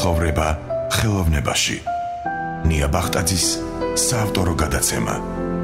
ცხოვრება ხელოვნებაში. ნია ბახტაძის საავტორო გადაცემა.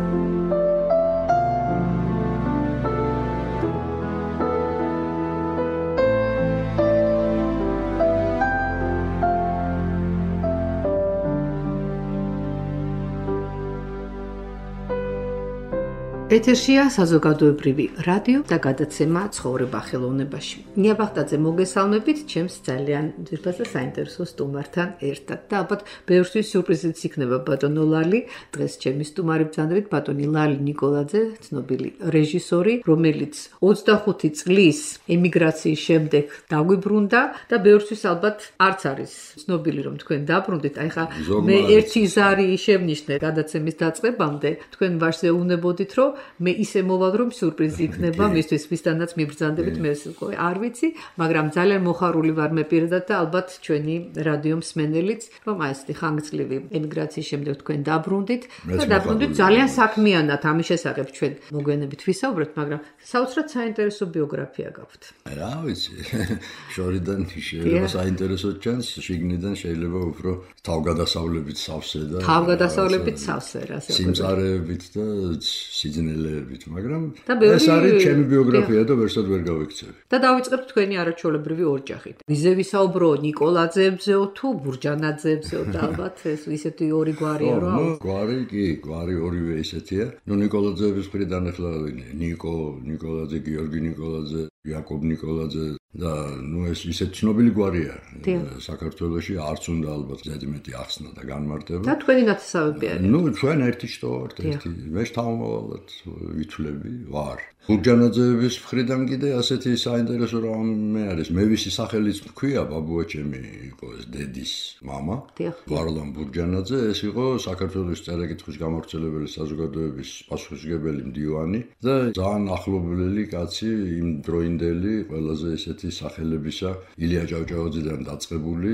ეთერშია საზოგადოებრივი რადიო და გადაცემა ცხოვრება ხელოვნებაში. ნია ბახტაძე მოგესალმებით ჩემს ძალიან ძვირფას და საინტერესო სტუმართან ერთად. და ალბათ ბევრთვის სიურპრიზიც იქნება ბატონო ლალი. დღეს ჩემი სტუმარი ბრძანდებით ბატონი ლალი ნიკოლაძე, ცნობილი რეჟისორი, რომელიც 25 წლის ემიგრაციის შემდეგ დაგვიბრუნდა და ბევრთვის ალბათ არც არის ცნობილი რომ თქვენ დაბრუნდით. აი ხა მე ერთი ზარი შევნიშნე გადაცემის დაწყებამდე, თქვენ ვარშზე უნებოდით რომ მე ისე მოვალ რომ სიურპრიზი იქნება მისთვის ვისთანაც მიბრძანდებით მე არ ვიცი, მაგრამ ძალიან მოხარული ვარ მე პირადად და ალბათ ჩვენი რადიო მსმენელიც რომ აი ესეთი ხანგრძლივი ემიგრაციის შემდეგ თქვენ დაბრუნდით და დაბრუნდით ძალიან საქმიანად ამის შესახებ ჩვენ მოგვიანებით ვისაუბრებთ, მაგრამ საოცრად საინტერესო ბიოგრაფია გაქვთ. რა ვიცი, შორიდან შეიძლება საინტერესო ჩანს, შიგნიდან შეიძლება უფრო თავგადასავლებით სავსე და თავგადასავლებით სავსე რასე სიმწარეებით და სიძნელეებით, მაგრამ ეს არის ჩემი ბიოგრაფია და ვერსად ვერ გავიქცევი. და დავიწყებთ თქვენი არაჩვეულებრივი ორჯახით. ვიზე ვისაუბრო ნიკოლაძეებზეო თუ ბურჯანაძეებზეო და ალბათ ეს ისეთი ორი გვარია რა. გვარი ორივე ისეთია. ნიკოლაძეების მხრიდან ახლა ნიკოლაძე, გიორგი ნიკოლაძე, იაკობ ნიკოლაძე და ეს ისეთ ცნობილი გვარია. საქართველოში არც უნდა ალბათ ზედმეტი ახსნა და განმარტება. და თქვენი ნათესავები არის. ჩვენ ერთი შტო ვართ, ერთი მე შთამომავალად ვითვლები ვარ. ბურჯანაძეების მხრიდან კიდე ასეთი საინტერესო რამე არის. მე ვისი სახელიც მქვია, ბაბუაჩემი იყო ეს დედის მამა. ვარლამ ბურჯანაძე, ეს იყო საქართველოს წერა-კითხვის გამავრცელებელი საზოგადოების პასუხისმგებელი მდივანი და ძალიან ახლობლელი კაცი იმ დროინდელი ყველაზე ესეთი სახელებისა ილია ჭავჭავაძიდან დაწყებული,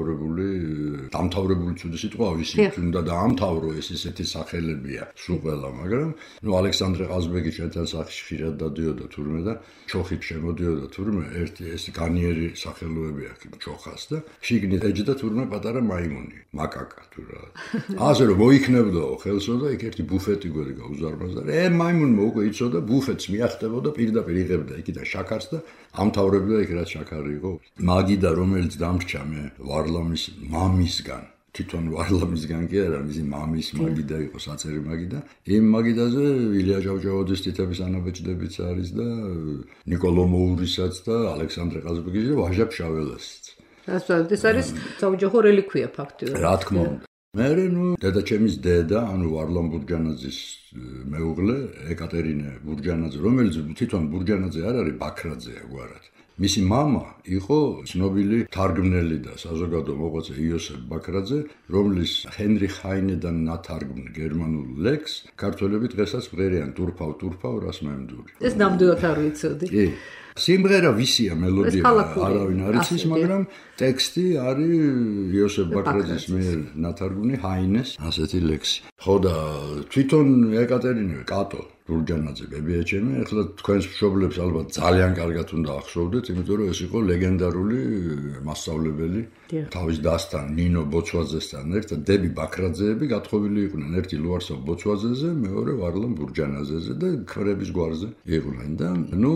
დამთავრებული ცუდი სიტყვა ვისი უნდა დაამთავრო ეს ესეთი სახელებია სულ ყველა, მაგრამ ალექსანდრე ყაზბეგი ჩვენთან სახში ხშირად დადიოდა თურმე და ჩოხით შემოდიოდა თურმე ერთი ეს განიერი სახელოები აქვს ჩოხას და შიგნით ეჯდა თურმე პატარა მაიმუნი, მაკაკა თუ რა. ასე რომ მოიქნებდაო ხელსო და იქ ერთი ბუფეტი გვერდა უზარმაზდა. მაიმუნმა უკვე იცოდა ბუფეტს მიახტებოდა პირდაპირ იღებდა იქიდან შაქარს და ამთავრებდა იქ რაც შაქარი იყო. მაგიდა რომელიც დამრჩა მე ვარლამის მამისგან თვითონ ვარლამისგან კი არა, მისი მამის მაგიდა იყო საწერი მაგიდა. იმ მაგიდაზე ილია ჭავჭავაძის თითების ანაბეჭდებიც არის და ნიკოლო მოურისაც და ალექსანდრე ყაზბეგის და ვაჟა ფშაველასიც. ეს არის საოჯახო რელიკვია ფაქტიურად. რა თქმა უნდა. მე დედაჩემის დედა, ვარლამ ბურჯანაძის მეუღლე ეკატერინე ბურჯანაძე, რომელიც თვითონ ბურჯანაძე არ არის, ბაქრაძეა გვარად. მისი მამა იყო ცნობილი თარგმნელი და საზოგადო მოღვაწე იოსებ ბაქრაძე, რომლის ჰენრიხ ჰაინედან ნათარგმნ გერმანულ ლექსს ქართველები დღესაც მღერიან ტურფავ რას მემდური. ეს ნამდვილად არ ვიცოდი. კი. სიმღერა ვისია, მელოდია არავინ არ იცის, მაგრამ ტექსტი არის იოსებ ბაქრაძის მიერ ნათარგმნი ჰაინეს ასეთი ლექსი. ხო და თვითონ ეკატერინე კატო ბურჯანაძე ბებიაჩემი, ახლა თქვენს მშობლებს ალბათ ძალიან კარგად უნდა ახსოვდეთ, იმიტომ რომ ეს იყო ლეგენდარული მასწავლებელი. თავის დასთან ნინო ბოცვაძესთან ერთად დები ბაქრაძეები გათხოვილი იყვნენ, ერთი ლუარსაბ ბოცვაძეზე, მეორე ვარლამ ბურჯანაძეზე და ქრების გვარზე იყვნენ და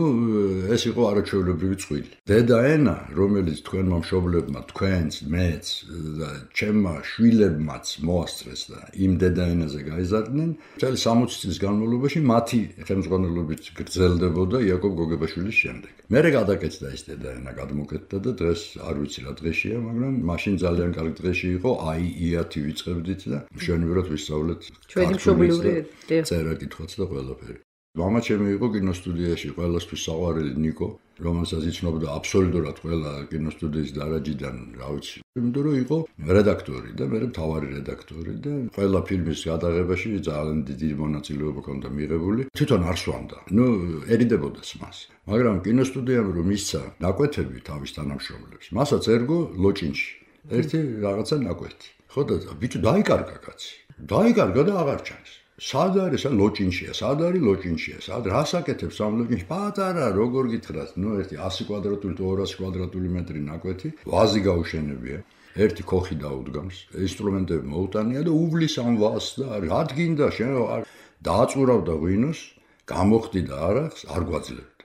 ეს იყო არაჩვეულებრივი წვილი. დედა ენა, რომელიც თქვენმა მშობლებმა, თქვენს, მეც და ჩემმა შვილებმაც მოასწრეს და იმ დედა ენაზე გაიზარდნენ, მთელი 60 წლის განმავლობაში მათი ხელმძღვანელობით გრძელდებოდა იაკობ გოგებაშვილის შემდეგ. მერე გადაკეთდა ეს დედა ენა, გადმოკეთდა და დღეს არ ვიცი რა დღეშია, მაგრამ მაშინ ძალიან კარგი დღეში იყო, I-10 ვიწყებდით და მშვენივრად ვისწავლეთ ჩვენი მშობლიური წერა-კითხვაც და ყველაფერი. მამა ჩემი იყო კინოსტუდიაში ყველასთვის საყვარელი ნიკო, რომელსაც იცნობდა აბსოლუტურად ყველა კინოსტუდიის დარაჯიდან, რა ვიცი. იმიტომ რომ იყო რედაქტორი და მე მთავარი რედაქტორი და ყველა ფილმის გადაღებაში ძალიან დიდი მონაწილეობა ჰქონდა მიღებული. თვითონ არ სვამდა. ერიდებოდას მას. მაგრამ კინოსტუდიამ რომ მისცა ნაკვეთები თავის თანამშრომლებს, მასაც ერგო ლოჭინში ერთი რაღაცა ნაკვეთი. ხო და ბიჭო დაიკარგა კაცი. დაიკარგა და აღარ ჩანს. სად არის ლოჭინშია, სად არის ლოჭინშია, სად რასაკეთებს ამ ლოჭინში? პატარა, როგორ გითხრათ, ერთი 100 კვადრატული თუ 200 კვადრატული მეტრი ნაკვეთი, ვაზი გაუშენებია. ერთი ქოხი დაუდგამს, ინსტრუმენტები მოუტანია და უვლის ამ ვაზს და რადგინდა შენ დააწურავდა ღვინოს, გამოხდიდა არახს, არ გვაძლევდა.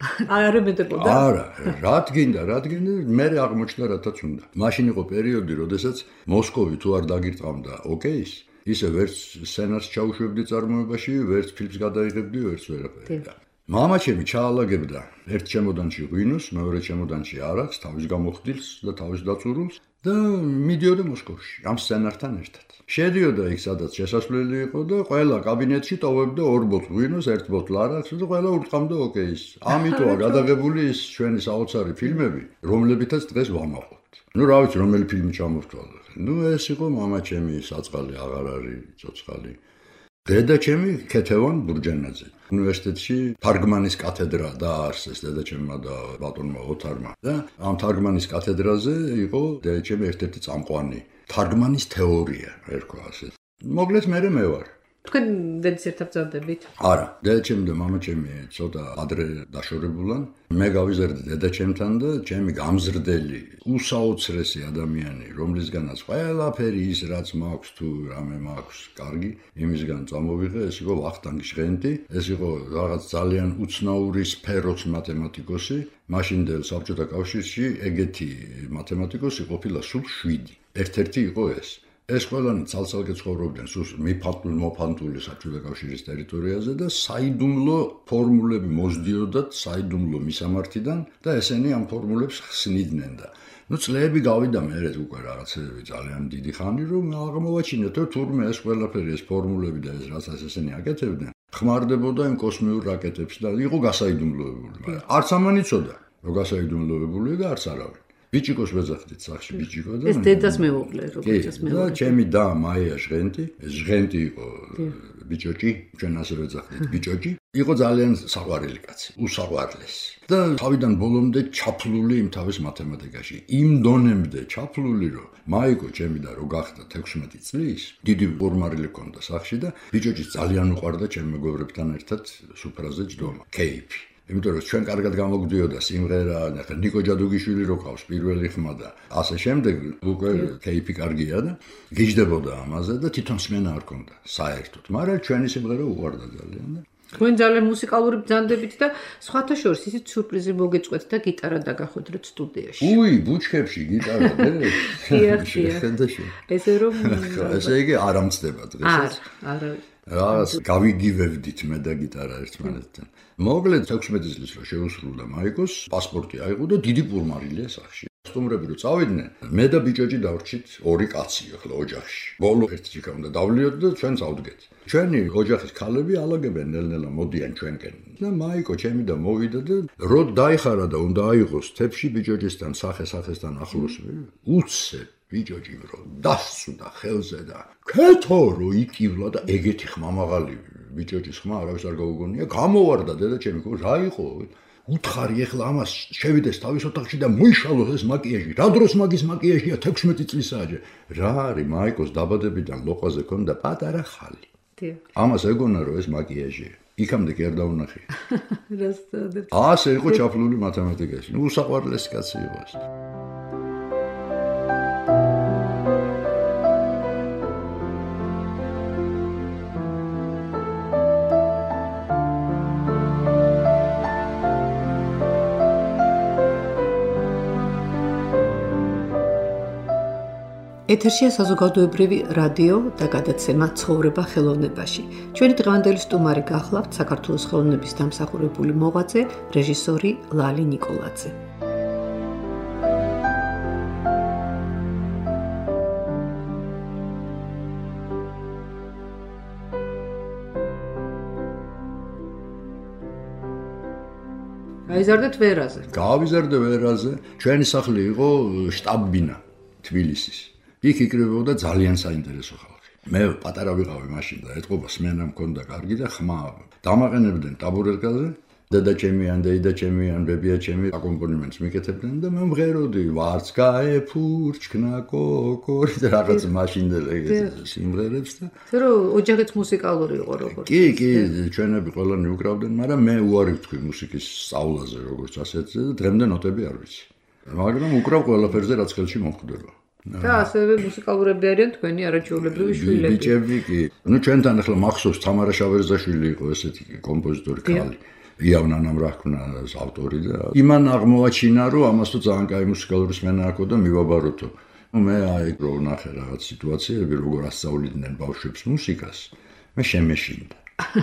არ ემედებოდა? არა, რადგინდა, მე აღმოჩნდა რათაც უნდა. მაშინ იყო პერიოდი, როდესაც მოსკოვი თუ არ დაგირტყამდა ოკეის, ისე ვერც სცენარს ჩაუშვებდი წარმოებაში, ვერც ფილმს გადაიღებდი, ვერც ვერაფერი. მამა ჩემი ჩაალაგებდა ერთ ჩემოდანში ღვინოს, მეორე ჩემოდანში არახს, თავის გამოხდილს და თავის დაწურულს და მიდიოდა მოსკოვში ამ სცენართან ერთად. შედიოდა იქ, სადაც შესასვლელი იყო და ყველა კაბინეტში ტოვებდა 2 ბოთლ ღვინოს, 1 ბოთლ არახს და ყველა ურტყამდა ოკეის. ამიტომა გადაღებული ის ჩვენი საოცარი ფილმები, რომლებითაც დღეს ვამაყობთ. რა ვიცი, რომელი ფილმი ჩამოვთვალე. ეს იყო მამა ჩემი საწყალი, აღარ არის ცოცხალი. დედა ჩემი ქეთევან ბურჯანაძე. უნივერსიტეტში თარგმანის კათედრა დააარსეს დედაჩემმა და ბატონმა ოთარმა და ამ თარგმანის კათედრაზე იყო დედა ჩემი ერთ-ერთი წამყვანი. თარგმანის თეორია ერქვა ასე. მოკლედ მე ვარ. თქვენ დედის ერთად ბრძანდებით? არა, დედაჩემი და მამაჩემი ცოტა ადრე დაშორებულან. მე გავიზარდე დედაჩემთან და ჩემი გამზრდელი, უსაოცრესი ადამიანი, რომლისგანაც ყველაფერი ის რაც მაქვს თუ რამე მაქვს, კარგი, იმისგან წამოვიღე, ეს იყო ვახტანგი ჟღენტი, ეს იყო რაღაც ძალიან უცნაური სფეროს მათემატიკოსი, მაშინდელ საბჭოთა კავშირში ეგეთი მათემატიკოსი ყოფილა სულ 7. ერთ-ერთი იყო ეს. ეს ყველანი ცალ-ცალკე ცხოვრობდნენ სულ მოფანტული საბჭოთა კავშირის ტერიტორიაზე და საიდუმლო ფორმულები მოსდიოდათ საიდუმლო მისამართიდან და ესენი ამ ფორმულებს ხსნიდნენ და წლები გავიდა მერე უკვე რაღაცები ძალიან დიდი ხანი რომ აღმოვაჩინეთ რომ თურმე ეს ყველაფერი ეს ფორმულები და ეს რასაც ესენი აკეთებდნენ ხმარდებოდა იმ კოსმიურ რაკეტებს და იყო გასაიდუმლოებული მაგრამ არც ამან იცოდა რომ გასაიდუმლოებულია და არც არავინ ბიჭიკოს ვეძახდით სახში ბიჭიკო და ეს დედას მეუღლე როგორც მე და ჩემი და მაია ჟღენტი ეს ჟღენტი იყო ბიჭოჭი ჩვენ ასე ვეძახდით ბიჭოჭი იყო ძალიან საყვარელი კაცი უსაყვარლესი და თავიდან ბოლომდე ჩაფლული იმ თავის მათემატიკაში იმ დონემდე ჩაფლული რომ მაიკო ჩემი და რო გახდა 16 წლის დიდი პორმარილი ჰქონდა სახში და ბიჭოჭის ძალიან უყვარდა ჩემ მეგობრებთან ერთად სუფრაზე ჯდომა კეიფი იმიტომ რომ ჩვენ კარგად გამოგვდიოდა სიმღერა, ნახე ნიკო ჯადუგიშვილი რო ყავს პირველი ხმა და ასე შემდეგ უკვე კეიფი კარგია და გიждდებოდა ამაზე და თვითონ სმენა არ ქონდა საერთოდ, მაგრამ ჩვენი სიმღერა უყვარდა ძალიან და თქვენ ძალიან მუსიკალური ბრძანდებით და სხვათა შორის ისიც სიურპრიზი მოგეწყვეთ და გიტარა დაგახოდრეთ სტუდიაში. უი, ბუჩქებში გიტარა და ესე რომ ესე იგი არ ამწდება დღესაც. არა. რაღაც გავიგივებდით მე და გიტარა ერთმანეთთან. მოკლედ 16 წლის რო შეუსრულდა მაიკოს, პასპორტი აიღო და დიდი პურმარილია სახში. სტუმრები რო წავიდნენ, მე და ბიჭოჭი დავრჩით 2 კაცი ახლა ოჯახში. ბოლო ერთი ჯიქა უნდა დავლიოთ და ჩვენ წავდგეთ. ჩვენი ოჯახის ქალები ალაგებენ ნელ-ნელა მოდიან ჩვენკენ. და მაიკო ჩემი და მოვიდა და რო დაიხარა და უნდა აიღოს თებში ბიჭოჭისთან სახესთან ახლოს უცე ბიჭოჭი რო დასწუდა ხელზე და ქეთო რო იკივლა და ეგეთი ხმამაღალი ბიჭოჭის ხმა არავის არ გაუგონია გამოვარდა დედა ჩემი რა იყო უთხარი ეხლა ამას შევიდეს თავის ოთახში და მოიშალოს ეს მაკიაჟი რა დროს მაგის მაკიაჟია 16 წლისაა რა არის მაიკოს დაბადებიდან ლოყაზე ქონდა პატარა ხალი ამას ეგონა რომ ეს მაკიაჟია იქამდე კი არ დაუნახია რასწავლებ ასე იყო ჩაფლული მათემატიკაში უსაყვარლესი კაცი იყო ეს ეთერშია საზოგადოებრივი რადიო და გადაცემა ცხოვრება ხელოვნებაში. ჩვენი დღევანდელი სტუმარი გახლავთ საქართველოს ხელოვნების დამსახურებული მოღვაწე, რეჟისორი ლალი ნიკოლაძე. გაიზარდეთ ვერაზე. გავიზარდე ვერაზე. ჩვენი სახლი იყო შტაბ-ბინა თბილისის. იქ იკრიბებოდა ძალიან საინტერესო ხალხი. მე პატარა ვიყავი მაშინ და ეთყობა სმენა მქონდა კარგი და ხმა დამაყენებდნენ ტაბურეტკაზე დედაჩემიან, დეიდაჩემიან, ბებიაჩემი აკომპანიმენტს მიკეთებდნენ და მე მღეროდი ვარც გაეფურჩქნა კოკორი და რაღაც მაშინდელ სიმღერებს და რომ ოჯახიც მუსიკალური იყო როგორც კი, ჩვენები ყველანი უკრავდნენ, მაგრამ მე უარი ვთქვი მუსიკის სწავლაზე როგორც ასეთზე და დღემდე ნოტები არ ვიცი. მაგრამ უკრავ ყველაფერზე რაც ხელში მომხდება. და ასევე მუსიკალურები არიან თქვენი არაჩვეულებრივი შვილები. ბიჭები კი. ჩვენთან ახლა მახსოვს თამარა შავერზაშვილი იყო ესეთი კომპოზიტორი ქალი. იავნანამ რა ჰქონდა ავტორი და იმან აღმოაჩინა რომ ამასო ძალიან კაი მუსიკალური სმენა აქვს და მივაბაროთო. მე აი რო ნახე რაღაც სიტუაციები როგორ ასწავლიდნენ ბავშვებს მუსიკას. მე შემეშინდა.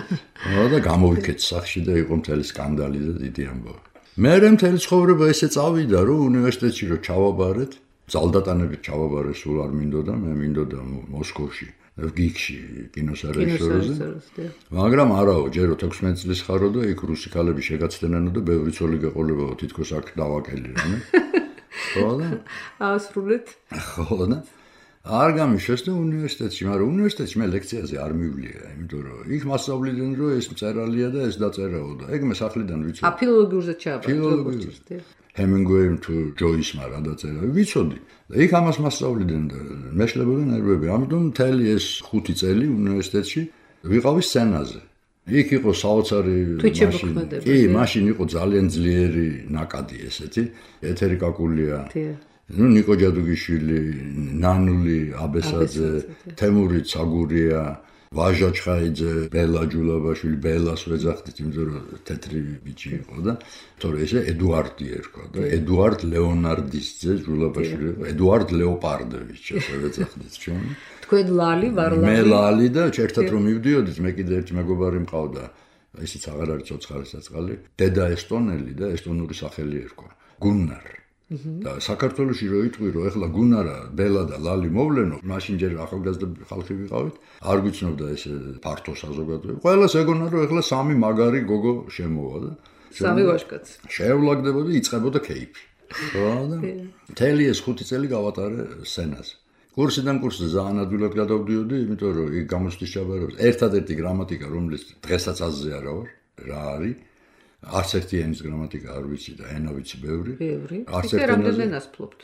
და გამოვიქეთ სახში და იყო მთელი სკანდალი და დიდი ამბავი. მე მთელი ცხოვრება ესე წავიდა რომ უნივერსიტეტში რო ჩავაბარეთ ძალდატანებით ჩავაბარე სულ არ მინდოდა მე მინდოდა მოსკოვში გიგში კინოსარეჟისორზე მაგრამ არაო ჯერო 16 წლის ხარო და იქ რუსი ქალები შეგაცდენანო და ბევრი ცოლი გეყოლებაო თითქოს აქ დავაკელი რამე ხო და ასრულეთ ხო და არ გამიშეს და უნივერსიტეტში მაგრამ უნივერსიტეტში მე ლექციაზე არ მივლია იმიტომ რომ იქ მასწავლიდნენ რომ ეს მწერალია და ეს დაწერაო და ეგ მე სახლიდან ვიცოდი ფილოლოგიურზე ჩააბარეთ ჰემინგუეიმ თუ ჯოისმა რა დაწერა ვიცოდი და იქ ამას მასწავლიდნენ და მეშლებოდა ნერვები ამიტომ მთელი ეს 5 წელი უნივერსიტეტში ვიყავი სცენაზე იქ იყო საოცარი მაშინ კი მაშინ იყო ძალიან ძლიერი ნაკადი ესეთი ეთერი კაკულია ნიკო ჯადუგიშვილი ნანული აბესაძე თემური ცაგურია ვაჟა ჩხაიძე, ბელა ჯულაბაშვილი, ბელას ვეძახდით, იმიტომ რომ თეთრი ბიჭი იყო და თორე ესე ედუარდი ერქვა და ედუარდ ლეონარდის ძე ჯულაბაშვილი, ედუარდ ლეოპარდოვიჩი ასე ვეძახდით ჩვენ. თქვენ ლალი ვარლალი. მე ლალი და ერთად რომ მივდიოდით, მე კიდე ერთი მეგობარი მყავდა, ისიც აღარ არის ცოცხალი საწყალი, დედა ესტონელი და ესტონური სახელი ერქვა. გუნარ. და საქართველოში რო იტყვი რომ ეხლა გუნარა ბელა და ლალი მოვლენო მაშინ ჯერ ახალგაზრდა ხალხი ვიყავით არ გვიცნობდა ეს ფართო საზოგადოება ყველას ეგონა რომ ეხლა სამი მაგარი გოგო შემოვა და სამი ვაჟკაცი შევლაგდებოდა იწყებოდა კეიფი ხო და მთელი ეს 5 წელი გავატარე სცენაზე კურსიდან კურსზე ძალიან ადვილად გადავდიოდი იმიტომ რომ იქ გამოცდის ჩაბარებს ერთადერთი გრამატიკა რომლის დღესაც აზზე არა ვარ რა არის არც ერთი ენის გრამატიკა არ ვიცი და ენა ვიცი ბევრი. არც ერთი რამდენი ენას ფლობთ?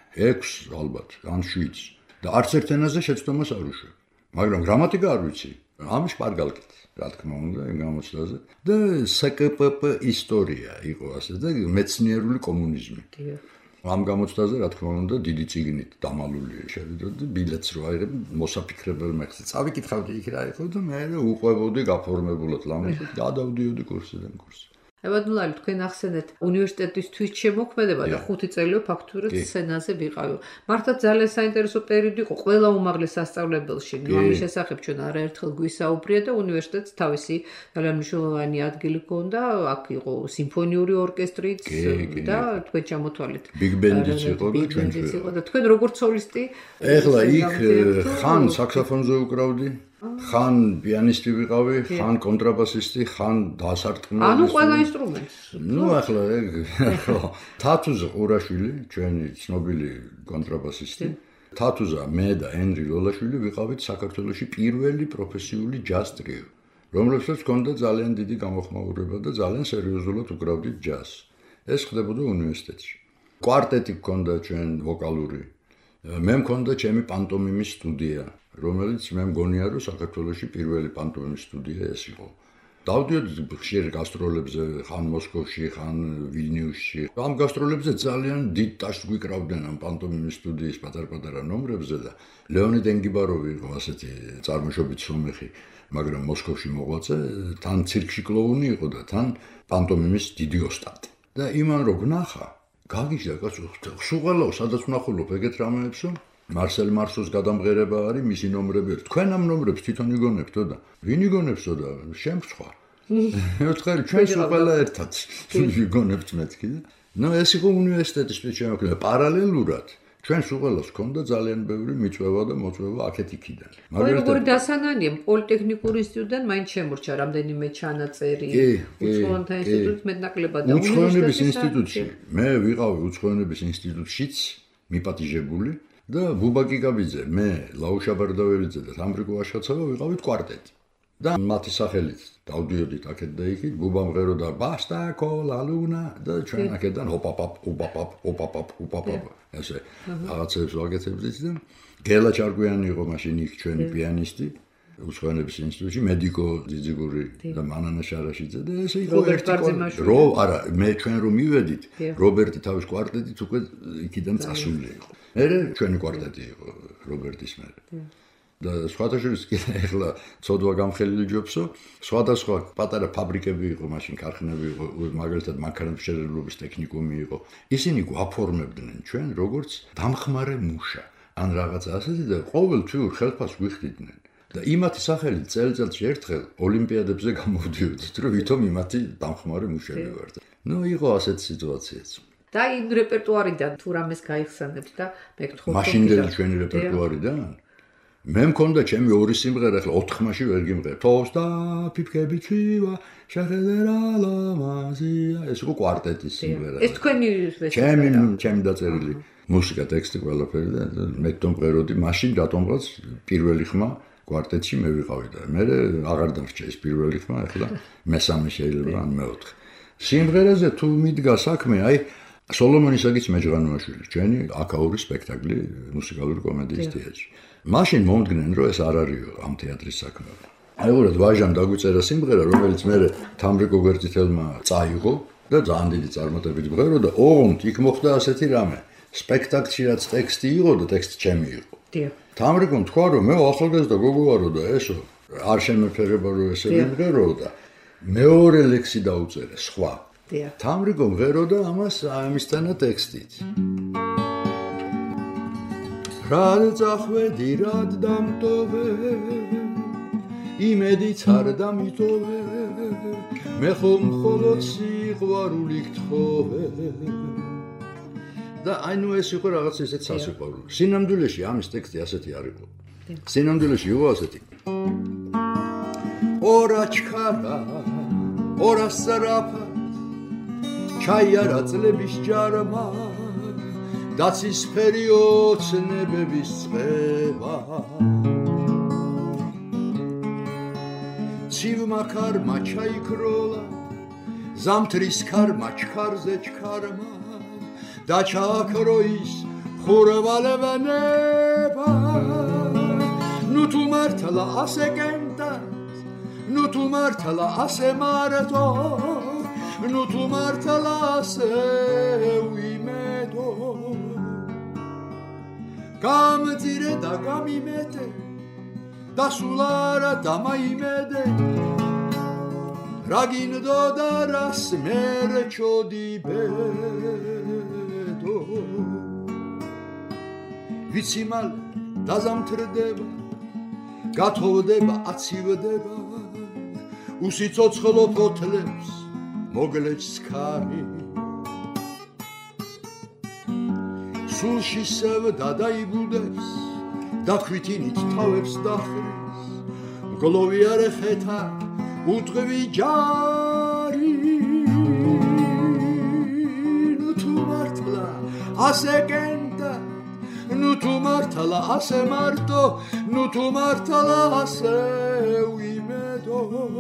6 ალბათ, ან 7. და არც ერთ ენაზე შეცდომას არ უშვებ. მაგრამ გრამატიკა არ ვიცი. ამ შპარგალკით, რა თქმა უნდა, იმ გამოცდაზე. და SKPP ისტორია იყო ასე და მეცნიერული კომუნიზმი. ამ გამოცდაზე, რა თქმა უნდა, დიდი წიგნით დამალული შევიდოდი და ბილეთს რო აიღებ მოსაფიქრებელ მეხზე. წავიკითხავდი იქ რა იყო და მე უყვებოდი გაფორმებულად ლამაზად გადავდიოდი კურსიდან კურსზე. ევადნულარი თქვენ ახსენეთ უნივერსიტეტისთვის შემოქმედება და 5 წელი ფაქტურად სცენაზე ვიყავი. მართლა ძალიან საინტერესო პერიოდი იყო ყველა უმაღლეს სასწავლებელში. ამის შესახებ ჩვენ არაერთხელ გვისაუბრია და უნივერსიტეტს თავისი ძალიან მნიშვნელოვანი ადგილი ჰქონდა. აქ იყო სიმფონიური ორკესტრიც და თქვენ ჩამოთვალეთ. ბიგ ბენდიც იყო და ჩვენ და თქვენ როგორც სოლისტი ეხლა იქ ხან საქსოფონზე უკრავდი ხან პიანისტი ვიყავი, ხან კონტრაბასისტი, ხან დასარტყმელი. ანუ ყველა ინსტრუმენტს. ნუ ახლა ხო, თათუზა ყურაშვილი, ჩვენი ცნობილი კონტრაბასისტი. თათუზა მე და ენრი ლოლაშვილი ვიყავით საქართველოში პირველი პროფესიული ჯაზ ტრიო, რომლებსაც ჰქონდა ძალიან დიდი გამოხმაურება და ძალიან სერიოზულად უკრავდით ჯაზს. ეს ხდებოდა უნივერსიტეტში. კვარტეტი ჰქონდა ჩვენ ვოკალური. მე მქონდა ჩემი პანტომიმის სტუდია. რომელიც მე მგონია რომ საქართველოში პირველი პანტომიმის სტუდია ეს იყო. დავდიოდი ხშირ გასტროლებზე, ხან მოსკოვში, ხან ვილნიუსში. ამ გასტროლებზე ძალიან დიდ ტაშს გვიკრავდნენ ამ პანტომიმის სტუდიის პატარ-პატარა ნომრებზე და ლეონიდ ენგიბაროვი იყო ასეთი წარმოშობით სომეხი, მაგრამ მოსკოვში მოღვაწე, თან ცირკში კლოუნი იყო და თან პანტომიმის დიდი ოსტატი. და იმან რო გნახა, გაგიჟდა კაცო, სულ სადაც ვნახულობ ეგეთ რამეებსო მარსელ მარსოს გადამღერება არის მისი ნომრები. თქვენ ამ ნომრებს თვითონ იგონებთო და ვინ იგონებსო და შემცხვა. ერთხელ ჩვენ სულ ყველა ერთად იგონებთ მეთქი და ნუ ეს იყო უნივერსიტეტისთვის შემოქმედება პარალელურად. ჩვენ სულ ყველას ჰქონდა ძალიან ბევრი მიწვევა და მოწვევა აქეთ-იქიდან. მაგრამ როგორი დასანანია პოლიტექნიკური ინსტიტუტიდან მაინც შემორჩა რამდენიმე ჩანაწერი უცხოენთა ინსტიტუტის მეტნაკლებად და უცხოენების ინსტიტუტში. მე ვიყავი უცხოენების ინსტიტუტშიც მიპატიჟებული. და ბუბა კიკაბიძე, მე, ლაუშა ბარდაველიძე და თამრიკო აშხაცავა ვიყავით კვარტეტი. და მათი სახელით დავდიოდით აქეთ და იქით, ბუბა მღეროდა ბასტა კოლა ლუნა და ჩვენ აქედან ოპაპაპ ესე რაღაცებს ვაკეთებდით და გელა ჩარკვიანი იყო მაშინ იქ ჩვენი პიანისტი უსვენების ინსტიტუტში მედიკო ძიძიგური და მანანა შარაშიძე და ესე იყო არა მე ჩვენ რომ მივედით რობერტი თავის კვარტეტით უკვე იქიდან წასული იყო მე ჩვენი კვარტეტი იყო რობერტის მე და სხვადასხვა კი ახლა ცოდვა გამხელილი ჯობსო სხვადასხვა პატარა ფაბრიკები იყო მაშინ ქარხნები იყო მაგალითად მანქანების შეძლებობის ტექნიკუმი იყო ისინი გვაფორმებდნენ ჩვენ როგორც დამხმარე მუშა ან რაღაც ასეთი და ყოველთვის ხელფას ვიხდიდნენ და იმათი სახელით წელიწადში ერთხელ ოლიმპიადებზე გამოვდიოდით რომ ვითომ იმათი დამხმარე მუშები ვართ ნუ იყო ასეთი სიტუაციაც და იმ რეპერტუარიდან თუ რამეს გაიხსენებთ და მეკითხოთ მაშინდელი ჩვენი რეპერტუარიდან მე მქონდა ჩემი ორი სიმღერა ახლა 4-მაში ვერ გიმღერ. თოს და ფიფქები ჩივა, შეხედერა ლამაზია. ეს იყო კვარტეტის სიმღერა. ეს თქვენი ჩემი დაწერილი მუსიკა, ტექსტი ყველაფერი და მე გტომღეროდი მაშინ რატომღაც პირველი ხმა კვარტეტში მე ვიყავი და მე აღარ დამრჩა ეს პირველი ხმა, ახლა მესამე შეიძლება ან მეოთხე. სიმღერაზე თუ მიდგა საქმე, აი სოლომონისაგიც მეჯღანოაშვილი, ჩვენი აკაური სპექტაკლი მუსიკალური კომედიის თეატრში. მაშინ მომდგნენ რომ ეს არ არისო ამ თეატრის საქმე. აიღურეთ ვაჟამ დაგვიწერა სიმღერა რომელიც მე თამრიკო გვერდითელმა წაიღო და ძალიან დიდი წარმატებით მღერო და ოღონდ იქ მოხდა ასეთი რამე. სპექტაკლში რაც ტექსტი იყო და ტექსტი ჩემი იყო. თამრიკომ თქვა რომ მე ახალგაზრდა გოგო ვარო და ესო არ შემეფერება რომ ესე ვიმღერო და მეორე ლექსი დაუწერე სხვა. თამრიკო მღეროდა ამას ამისთანა ტექსტით. რად წახვედი რად დამტოვე იმედიც არ დამიტოვე მე ხომ მხოლოდ სიყვარული გთხოვე და ანუ ეს იყო რაღაც ისეთ სასიყვარულო სინამდვილეში ამის ტექსტი ასეთი არ იყო სინამდვილეში იყო ასეთი ორა ჩქარა ორა სრაფა ჩაიარა წლების ჯარმა დაცისფერი ოცნებების წყება ცივმა ქარმა ჩაიქროლა ზამთრის ქარმა ჩქარზე ჩქარმა და ჩააქრო ის ხურვალებნება ნუ თუ მართლა ასე კენტად ნუ თუ მართლა ასე მარტო ნუ თუ მართლა ასე ვიმედო გამძირე და გამიმედე და სულ არა დამაიმედე რა გინდო და რას მერჩოდი ბედო ვიცი მალე დაზამთრდება გათოვდება აცივდება უსიცოცხლო ფოთლებს მოგლეჭს ქარი სულში სევდა დაიბუდებს და ქვითინით თავებს დახრის მგლოვიარ ხეთა უტყვი ჯარი ნუ თუ მართლა ასე კენტა ნუ თუ მართლა ასე მარტო ნუ თუ მართლა ასე ვიმედო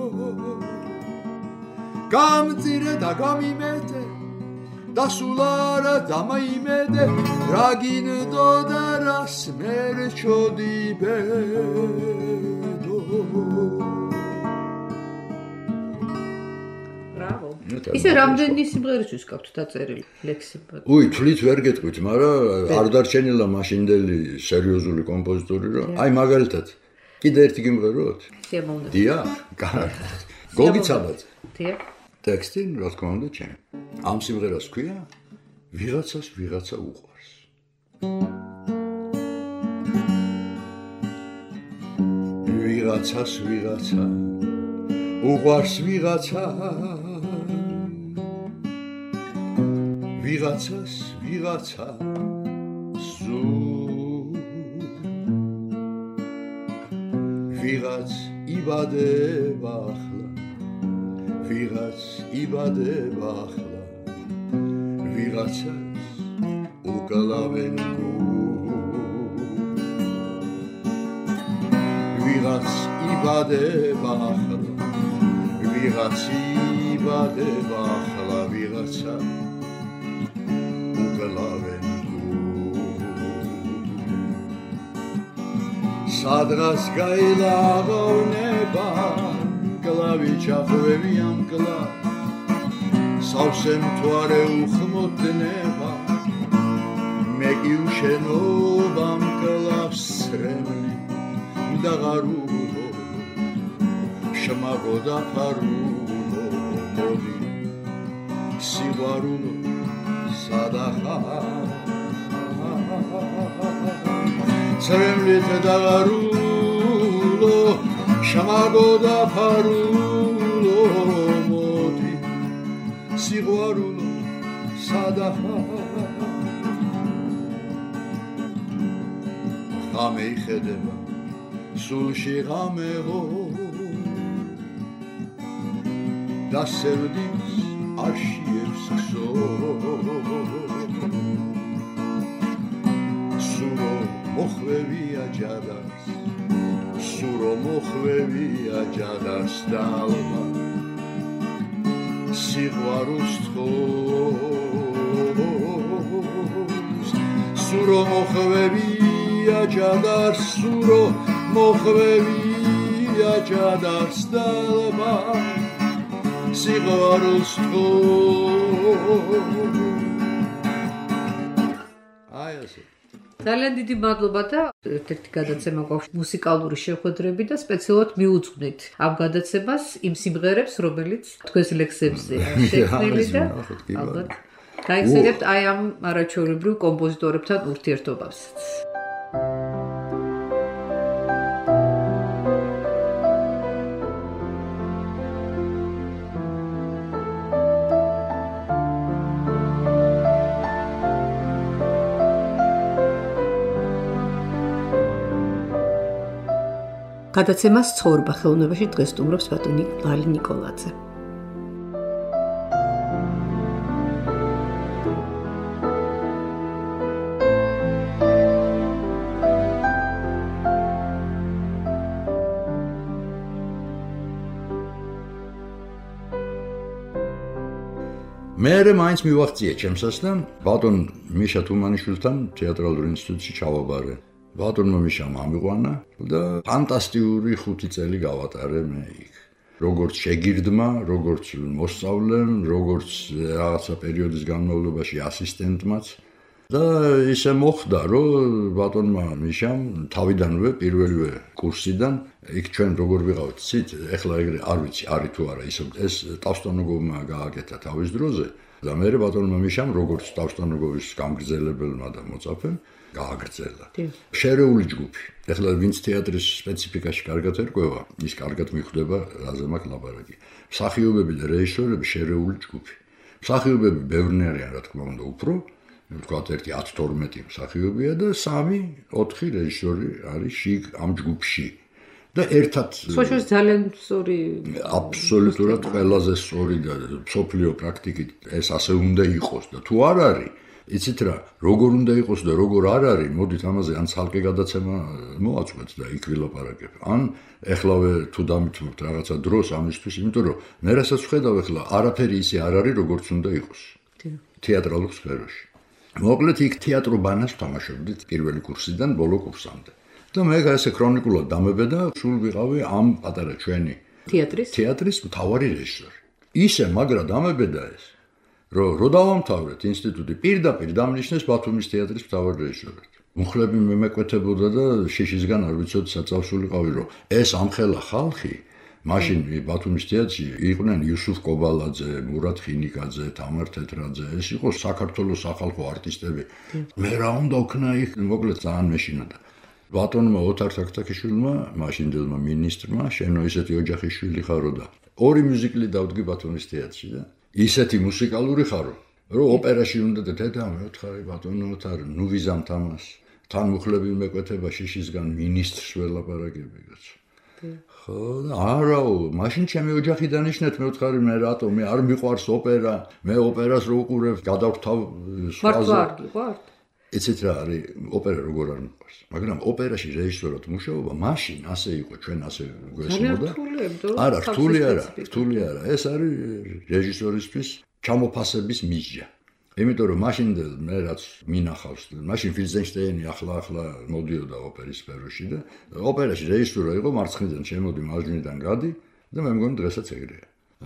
გამძირე და გამიმედე და სულ არა დამაიმედე რა გინდო და რას მერჩოდი ბედო ბრავო ისე რამდენი სიმღერისთვის გაქვთ დაწერილი ლექსები უი თვლით ვერ გეტყვით მაგრამ არ დარჩენილა მაშინდელი სერიოზული კომპოზიტორი რომ აი მაგალითად კიდე ერთი გიმღეროთ სიამოვნებო დიახ კარგი გოგიცალოთ დიახ ტექსტი რა თქმა უნდა ჩემ ამ სიმღერას ქვია ვიღაცას ვიღაცა უყვარს ვიღაცას ვიღაცა უყვარს ვიღაცა ვიღაცას ვიღაცა სულ ვიღაც იბადება ახლა ვიღაც იბადება ახლა ვიღაცას უკალავენ ვიღაც იბადება ახლა ვიღაცი იბადება ახლა ვიღაცა უკლავენ სადღაც გაილაღოვნება კლავი ჩახვევი ამ კლავ სავსე მთვარე უხმოდნება მე კი უშენობა მკლავს სრემლი და ღარულო შმაგო და ფარულო მოდი სიყვარულო სადახარ სრემლით და ღარულო შმაგო და ფარულო მოდი სიყვარულო სადახარ ღამე იხედება სულში ღამეო და სევდის არშიებს ქსო სურო მოხვევია ჯადარს სურო მოხვევია ჯადარს და ალმა სიყვარულს თხოვს სურო მოხვევია ჯადარს სურო მოხვევია ჯადარს და ალმა სიყვარულს თხოვს აი ასე ძალიან დიდი მადლობა და ერთ-ერთი გადაცემა გვაქვს მუსიკალური შეხვედრები და სპეციალურად მიუძღვნით ამ გადაცემას იმ სიმღერებს, რომელიც თქვენს ლექსებზეა შექმნილი და ალბათ გაიხსენებთ აი ამ არაჩვეულებრივ კომპოზიტორებთან ურთიერთობასაც. გადაცემას ცხოვრება ხელოვნებაში დღეს სტუმრობს ბატონი ლალი ნიკოლაძე. მე მაინც მივაღწია ჩემსას და ბატონ მიშა თუმანიშვილთან თეატრალურ ინსტიტუტში ჩავაბარე. ბატონმა მიშამ ამიყვანა და ფანტასტიკური 5 წელი გავატარე მე იქ. როგორც შეგირდმა, როგორც მოსწავლემ, როგორც რაღაცა პერიოდის განმავლობაში ასისტენტმაც და ისე მოხდა, რომ ბატონმა მიშამ თავიდანვე პირველივე კურსიდან იქ ჩვენ როგორ ვიყავით, ცით, ეხლა ეგრე არ ვიცი, არის თუ არა, ეს ტავსტონოგოვმა გააკეთა თავის დროზე და მე ბატონმა მიშამ როგორც ტავსტონოგოვის გამგრძელებელმა და მოწაფემ გააგრძელა. შერეული ჯგუფი. ეხლა ვინც თეატრის სპეციფიკაში კარგად ერკვევა, ის კარგად მიხვდება, რაზე მაქვს ლაპარაკი. მსახიობები და რეჟისორები შერეული ჯგუფი. მსახიობები ბევრნი არიან, რა თქმა უნდა, უფრო, ვთქვათ, 10-12 მსახიობია და 3-4 რეჟისორი არის შიგ ამ ჯგუფში. და ერთად სოშოს ძალიან სწორი აბსოლუტურად ყველაზე სწორი და სოფლიო პრაქტიკით ეს ასე უნდა იყოს და თუ არ არის იცით რა, როგორ უნდა იყოს და როგორ არ არის, მოდით ამაზე ან ცალკე გადაცემა მოაწყვეთ და იქ ვილაპარაკებ. ან ეხლავე თუ დამითმობთ რაღაცა დროს ამისთვის, იმიტომ რომ მე რასაც ვხედავ ეხლა არაფერი ისე არ არის, როგორც უნდა იყოს. თეატრალურ სფეროში. მოკლედ იქ თეატრობანას ვთამაშობდით პირველი კურსიდან ბოლო კურსამდე. და მე ესე ქრონიკულად დამებე და სულ ვიყავი ამ პატარა ჩვენი თეატრის მთავარი რეჟისორი. ისე მაგრა დამებედა ეს რო დავამთავრეთ ინსტიტუტი პირდაპირ დამნიშნეს ბათუმის თეატრის მთავარ რეჟისორად. მუხლები მემეკვეთებოდა და შიშისგან არ ვიცოდი საწავსულიყავი რომ ეს ამხელა ხალხი მაშინ ბათუმის თეატრში იყვნენ იუსუფ კობალაძე, მურატ ხინიკაძე, თამარ თეთრაძე, ეს იყო საქართველოს სახალხო არტისტები. მე რა უნდა ვქნა იქ, მოკლედ ძალიან მეშინოდა. ბატონმა ოთარ თაქთაქიშვილმა, მაშინდელმა მინისტრმა, შენო ისეთი ოჯახის შვილი ხარო და ორი მიუზიკლი დავდგი ბათუმის თეატრში და ისეთი მუსიკალური ხარო, რომ ოპერაში უნდა და დედა მეოთხარი ბატონო ოთარ, ნუ ვიზამთ ამას. თან მუხლები მეკვეთება შიშისგან მინისტრს ველაპარაკები კაცო. ხო, არაო, მაშინ ჩემი ოჯახი დანიშნეთ მეოთხარი მე რატო, მე არ მიყვარს ოპერა, მე ოპერას რო უყურებ, გადავხთავ სხვაზე. ვარ. ეცეთ რა არის ოპერა როგორ არ მიყვარს, მაგრამ ოპერაში რეჟისორად მუშაობა მაშინ ასე იყო, ჩვენ ასე გვესმოდა. არა, რთული არა, ეს არის რეჟისორისთვის ჩამოფასების მიზია. იმიტომ რომ მაშინ მე რაც მინახავს, მაშინ ფილზენშტეინი ახლა მოდიოდა ოპერის სფეროში და ოპერაში რეჟისორი იყო მარცხნიდან შემოდი, მარჯვნიდან გადი და მე მგონი დღესაც ეგრეა.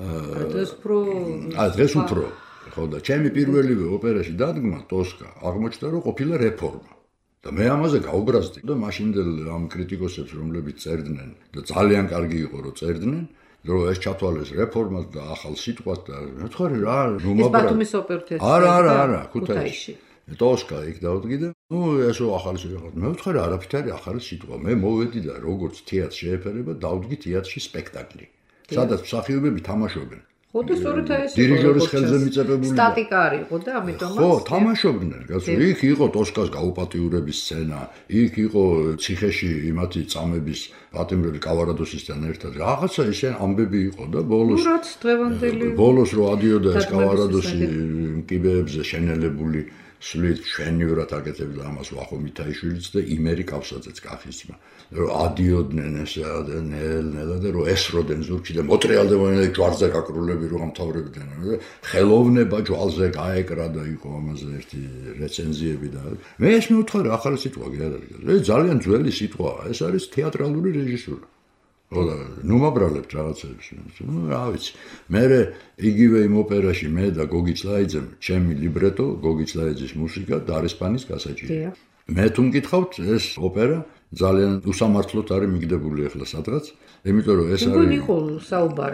დღეს უფრო ხო და ჩემი პირველივე ოპერაში დადგმა ტოსკა აღმოჩნდა რომ ყოფილა რეფორმა და მე ამაზე გაუბრაზდი და მაშინდელ ამ კრიტიკოსებს რომლებიც წერდნენ და ძალიან კარგი იყო რომ წერდნენ რომ ეს ჩათვალეს რეფორმა და ახალ სიტყვას და მე ვთქვი რა ეს ბათუმის ოპერა არა ქუთაისში ტოსკა იქ დავდგი და ესო ახალი სიტყვა მე ვთქვი რა არაფერი ახალი სიტყვა მე მოვედი და როგორც თეატრს შეეფერება დავდგი თეატრში სპექტაკლი სადაც მსახიობები თამაშობენ ხო და სწორედ ეს დირიჟორის ხელზე მიწებებული სტატიკა არისო და ამიტომ ხო თამაშობდნენ კაცო იქ იყო ტოსკას გაუპატიურების სცენა იქ იყო ციხეში იმათი წამების პატიმრელი კავარადოსისთან ერთად რაღაცა ისე ამბები იყო და ბოლოს რო ადიოდა ეს კავარადოსი კიბეებზე შენელებული სვლით შვენივრად აკეთებდა ამას ვახო მითაიშვილიც და იმერი კავსაძეც კახისმა რომ ადიოდნენ ესე ნელ-ნელა და რომ ესროდნენ ზურგში და მოტრიალდებოდნენ და ჯვარზე გაკრულები რომ ამთავრებდნენ და ხელოვნება ჯვალზე გაეკრა და იყო ამაზე ერთი რეცენზიები და მე ეს მივთხოვე რა ახალი სიტყვა გიადარგა ძალიან ძველი სიტყვაა ეს არის თეატრალური რეჟისურა ნუ მაბრალებთ რაღაცებს რა ვიცი მე იგივე იმ ოპერაში მე და გოგი წლაიძემ ჩემი ლიბრეტო გოგი წლაიძის მუსიკა და არისპანის გასაჭირია მე თუ მკითხავთ ეს ოპერა ძალიან უსამართლოდ არის მიგდებული ახლა სადღაც იმიტომ რომ ეს არის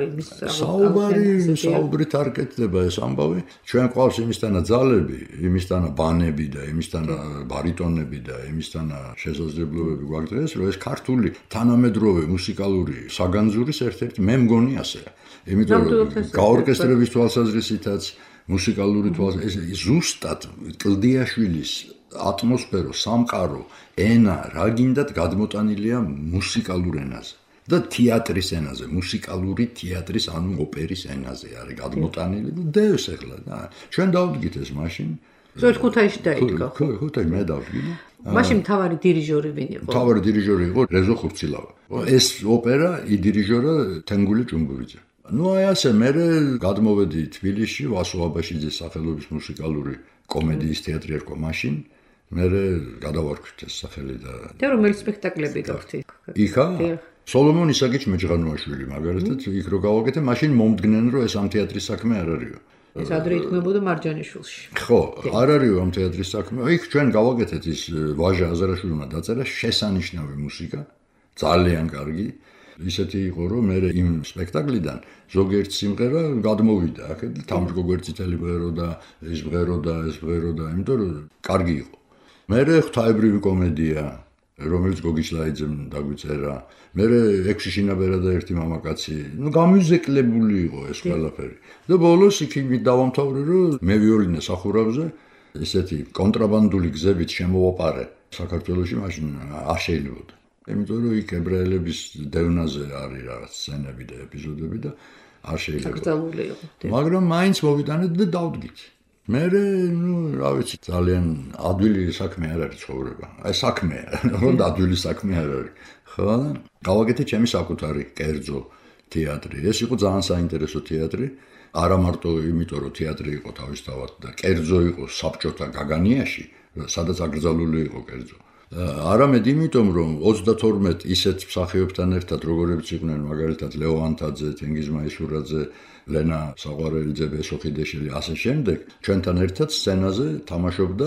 საუბრით არ კეთდება ეს ამბავი ჩვენ ყავს იმისთანა ძალები იმისთანა ბანები და იმისთანა ბარიტონები და იმისთანა შესაძლებლობები გვაქვს დღეს რომ ეს ქართული თანამედროვე მუსიკალური საგანძურის ერთ-ერთი მე მგონი ასეა იმიტომ რომ გაორკესტრების თვალსაზრისითაც მუსიკალური თვალსაზრისით ზუსტად კლდიაშვილის ატმოსფერო სამყარო ენა რა გინდათ გადმოტანილია მუსიკალურ ენაზე და თეატრის ენაზე მუსიკალური თეატრის ანუ ოპერის ენაზე არის გადმოტანილი და დევს ახლა და ჩვენ დავდგით ეს მაშინ ზოგადად ქუთაისში დაიდგა ხო ქუთაისში მე დავდგი მაშინ მთავარი დირიჟორი ვინ იყო მთავარი დირიჟორი იყო რეზო ხურცილავა ეს ოპერა იდირიჟორა თენგული ჭუმბურიძე ნუ აი ასე მე გადმოვედი თბილისში ვასო აბაშიძის სახელობის მუსიკალური კომედიის თეატრი ერქვა მაშინ მე გადავარქვით ეს სახელი და რომელი სპექტაკლები გაქვთ იქა სოლომონ ისაკიჩ მეჯღანოაშვილი მაგალითად იქ რო გავაკეთე მაშინ მომდგნენ რომ ეს ამ თეატრის საქმე არ არისო ეს ადრე ითქმებოდა მარჯანიშვილში ხო არ არისო ამ თეატრის საქმე იქ ჩვენ გავაკეთეთ ის ვაჟა აზარაშვილმა დაწერა შესანიშნავი მუსიკა ძალიან კარგი ისეთი იყო რომ მე იმ სპექტაკლიდან ზოგიერთ სიმღერა გადმოვიდა აქეთ თამშგოგვერცითელი ბღერო და ეს ბღერო და იმიტომ რომ კარგი იყო მე ღვთაებრივი კომედია რომელიც გოგი წლაიძემ დაგვიწერა მე 6 შინაბერა და ერთი მამაკაცი ნუ გამიუზეკლებული იყო ეს ყველაფერი და ბოლოს იქ დავამთავრე რომ მე ვიოლინე სახურავზე ესეთი კონტრაბანდული გზებით შემოვაპარე საქართველოში მაშინ არ შეიძლებოდა იმიტომ რომ იქ ებრაელების დევნაზე არის რაღაც სცენები და ეპიზოდები და არ შეიძლება მაგრამ მაინც მოვიტანეთ და დავდგით მე ნუ რა ვიცი ძალიან ადვილი საქმე არ არის ცხოვრება აი საქმეა რომ ადვილი საქმე არ არის ხო გავაკეთე ჩემი საკუთარი კერძო თეატრი ეს იყო ძალიან საინტერესო თეატრი არა მარტო იმიტომ რომ თეატრი იყო თავისთავად და კერძო იყო საბჭოთა გაგანიაში სადაც აკრძალული იყო კერძო არამედ იმიტომ რომ 32 ისეთ მსახიობთან ერთად როგორებიც იყვნენ მაგალითად ლეო ანთაძე, თენგიზ მაისურაძე, ლენა საყვარელიძე, ბესო ხიდეშელი ასე შემდეგ ჩვენთან ერთად სცენაზე თამაშობდა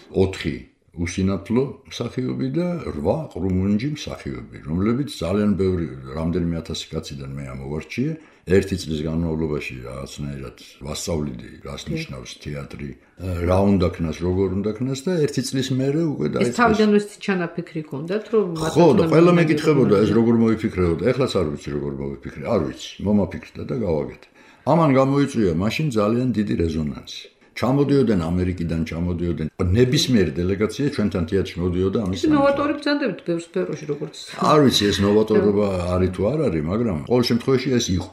4 უსინათლო მსახიობი და 8 ყრუმუნჯი მსახიობი რომლებიც ძალიან ბევრი რამდენიმე 1000 კაციდან მე ამოვარჩიე ერთი წლის განმავლობაში რაღაცნაირად ვასწავლიდი რას ნიშნავს თეატრი რა უნდა ქნას როგორ უნდა ქნას და ერთი წლის მერე უკვე დაიწყეს ეს თავიდანვე ჩანაფიქრი ქონდათ რომ ხო და ყველა მეკითხებოდა ეს როგორ მოიფიქრეოდა ეხლაც არ ვიცი როგორ მოვიფიქრე არ ვიცი მომაფიქრდა და გავაკეთე ამან გამოიწვია მაშინ ძალიან დიდი რეზონანსი ჩამოდიოდნენ ამერიკიდან ჩამოდიოდნენ ნებისმიერი დელეგაცია ჩვენთან თეატრში მოდიოდა ამის ნოვატორი ბრძანდებთ ბევრ სფეროში როგორც არ ვიცი ეს ნოვატორობა არის თუ არ არის მაგრამ ყოველ შემთხვევაში ეს იყო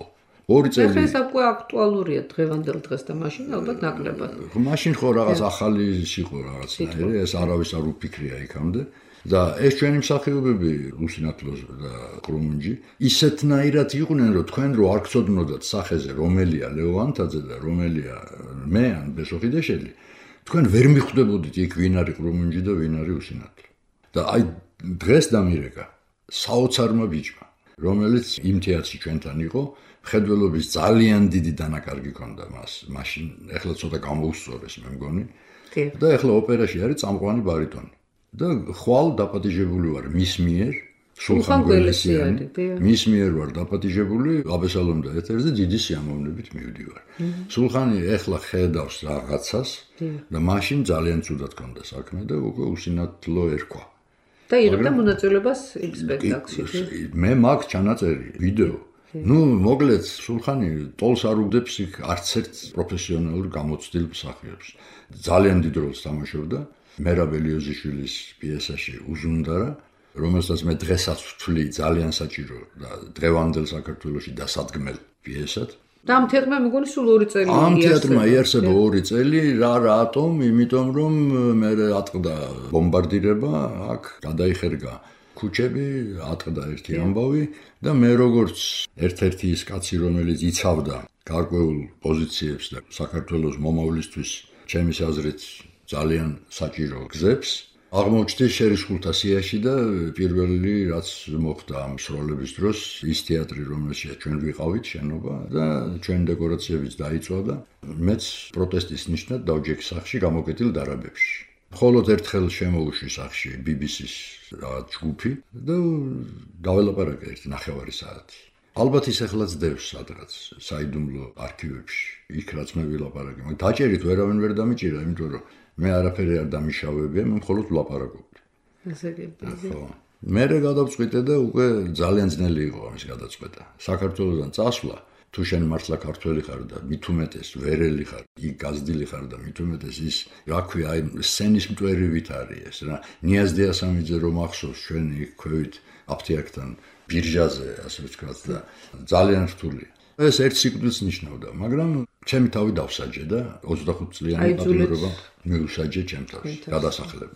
2 წელი. ეს უკვე აქტუალურია დღევანდელ დღეს და მაშინ ალბათ ნაკლებად. მაშინ ხო რაღაც ახალი იყო რაღაცნაირი, ეს არავის არ უფიქრია იქამდე. და ეს ჩვენი მსახიობები უსინათლო და კრუმუნჯი ისეთნაირად იყვნენ, რომ თქვენ რო არ გწოდნოდათ სახეზე რომელია ლეო ანთაძე და რომელია მე ან ბესოხიდეშელი, თქვენ ვერ მიხვდებოდით იქ ვინ არის კრუმუნჯი და ვინ არის უსინათლო. და აი დღეს დამირეკა საოცარმა ბიჭმა, რომელიც იმ თეატრში ჩვენთან იყო, მხედველობის ძალიან დიდი დანაკარგი ჰქონდა მას. მაშინ ეხლა ცოტა გამოუსწორეს მე მგონი. და ეხლა ოპერაში არის წამყვანი ბარიტონი. და ხვალ დაპატიჟებული ვარ მის მიერ, სულხან გველესიანი. მის მიერ ვარ დაპატიჟებული, აბესალომ და ეთერზე დიდი სიამოვნებით მივდივარ. სულხანი ეხლა ხედავს რაღაცას და მაშინ ძალიან ცუდად ჰქონდა საქმე და უკვე უსინათლო ერქვა. და იღებდა მონაწილეობას იმ სპექტაკლში. მე მაქვს ჩანაწერი, ვიდეო. ნუ მოკლედ სულხანი ტოლს არ უგდებს იქ არც ერთ პროფესიონალურ გამოცდილ მსახიობს. ძალიან დიდ როლს თამაშობდა მერაბ ელიოზიშვილის პიესაში უზუნდარა, რომელსაც მე დღესაც ვთვლი ძალიან საჭირო და დღევანდელ საქართველოში დასადგმელ პიესად. და ამ თეატრმა მეგონი სულ 2 წელი იარსება. ამ თეატრმა იარსება 2 წელი, რატომ? იმიტომ რომ მე ატყდა ბომბარდირება, აქ გადაიხერგა ქუჩები, ატყდა ერთი ამბავი და მე როგორც ერთ-ერთი ის კაცი, რომელიც იცავდა გარკვეულ პოზიციებს და საქართველოს მომავლისთვის ჩემის აზრით ძალიან საჭირო გზებს, აღმოჩნდი შერისხულთა სიაში და პირველი რაც მოხდა ამ სროლების დროს, ის თეატრი, რომელშიც ჩვენ ვიყავით, შენობა და ჩვენ დეკორაციებიც დაიწვა და მეც პროტესტის ნიშნად დავჯექი სახლში გამოკეტილ დარაბებში. მხოლოდ ერთხელ შემოუშვი სახლში BBC-ის რაღაც ჯგუფი და დაველაპარაკე ერთი 9 საათი. ალბათ ის ახლაც დევს სადღაც საიდუმლო არქივებში, იქ რაც მე ვილაპარაკე. მაგრამ დაჭერით ვერავინ ვერ დამიჭირა, იმიტომ რომ მე არაფერი არ დამიშავებია, მე მხოლოდ ვლაპარაკობდი. ესე იგი. ხო. მე გადავწყვიტე და უკვე ძალიან ძნელი იყო ამის გადაწყვეტა. საქართველოსთან წასვლა, თუ შენ მართლა ქართველი ხარ და მით უმეტეს ვერელი ხარ, იქ გაზრდილი ხარ და მით უმეტეს ის, რა ქვია, აი სცენის მტვერივით არის ეს რა. ნიაზ დიასამიძე რომ ახსოვს ჩვენ იქ ქვევით აფთიაქთან ბირჟაზე, ასე ვთქვათ და ძალიან რთულია. ეს ერთ სიკვდილს ნიშნავდა, მაგრამ ჩემი თავი დავსაჯე და 25 წლიანი პატიმრობა მიუსაჯე ჩემ თავში, გადასახლება.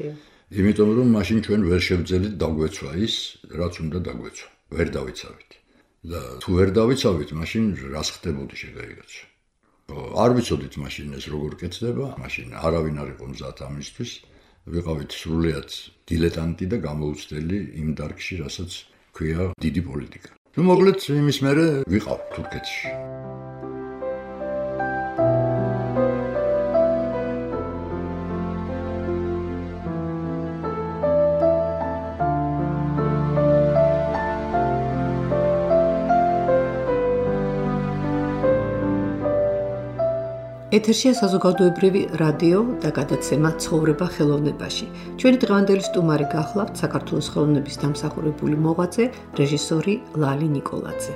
იმიტომ რომ მაშინ ჩვენ ვერ შევძელით დაგვეცვა ის, რაც უნდა დაგვეცვა. ვერ დავიცავით. და თუ ვერ დავიცავით, მაშინ რას ხდებოდი შეგაიგეცო. არ ვიცოდით მაშინ ეს როგორ კეთდება, მაშინ არავინ არ იყო მზად ამისთვის. ვიყავით სრულიად დილეტანტი და გამოუცდელი იმ დარგში, რასაც ქვია დიდი პოლიტიკა. ნუ მოკლედ იმის მერე ვიყავ თურქეთში. ეთერშია საზოგადოებრივი რადიო და გადაცემა ცხოვრება ხელოვნებაში. ჩვენი დღევანდელი სტუმარი გახლავთ საქართველოს ხელოვნების დამსახურებული მოღვაწე, რეჟისორი ლალი ნიკოლაძე.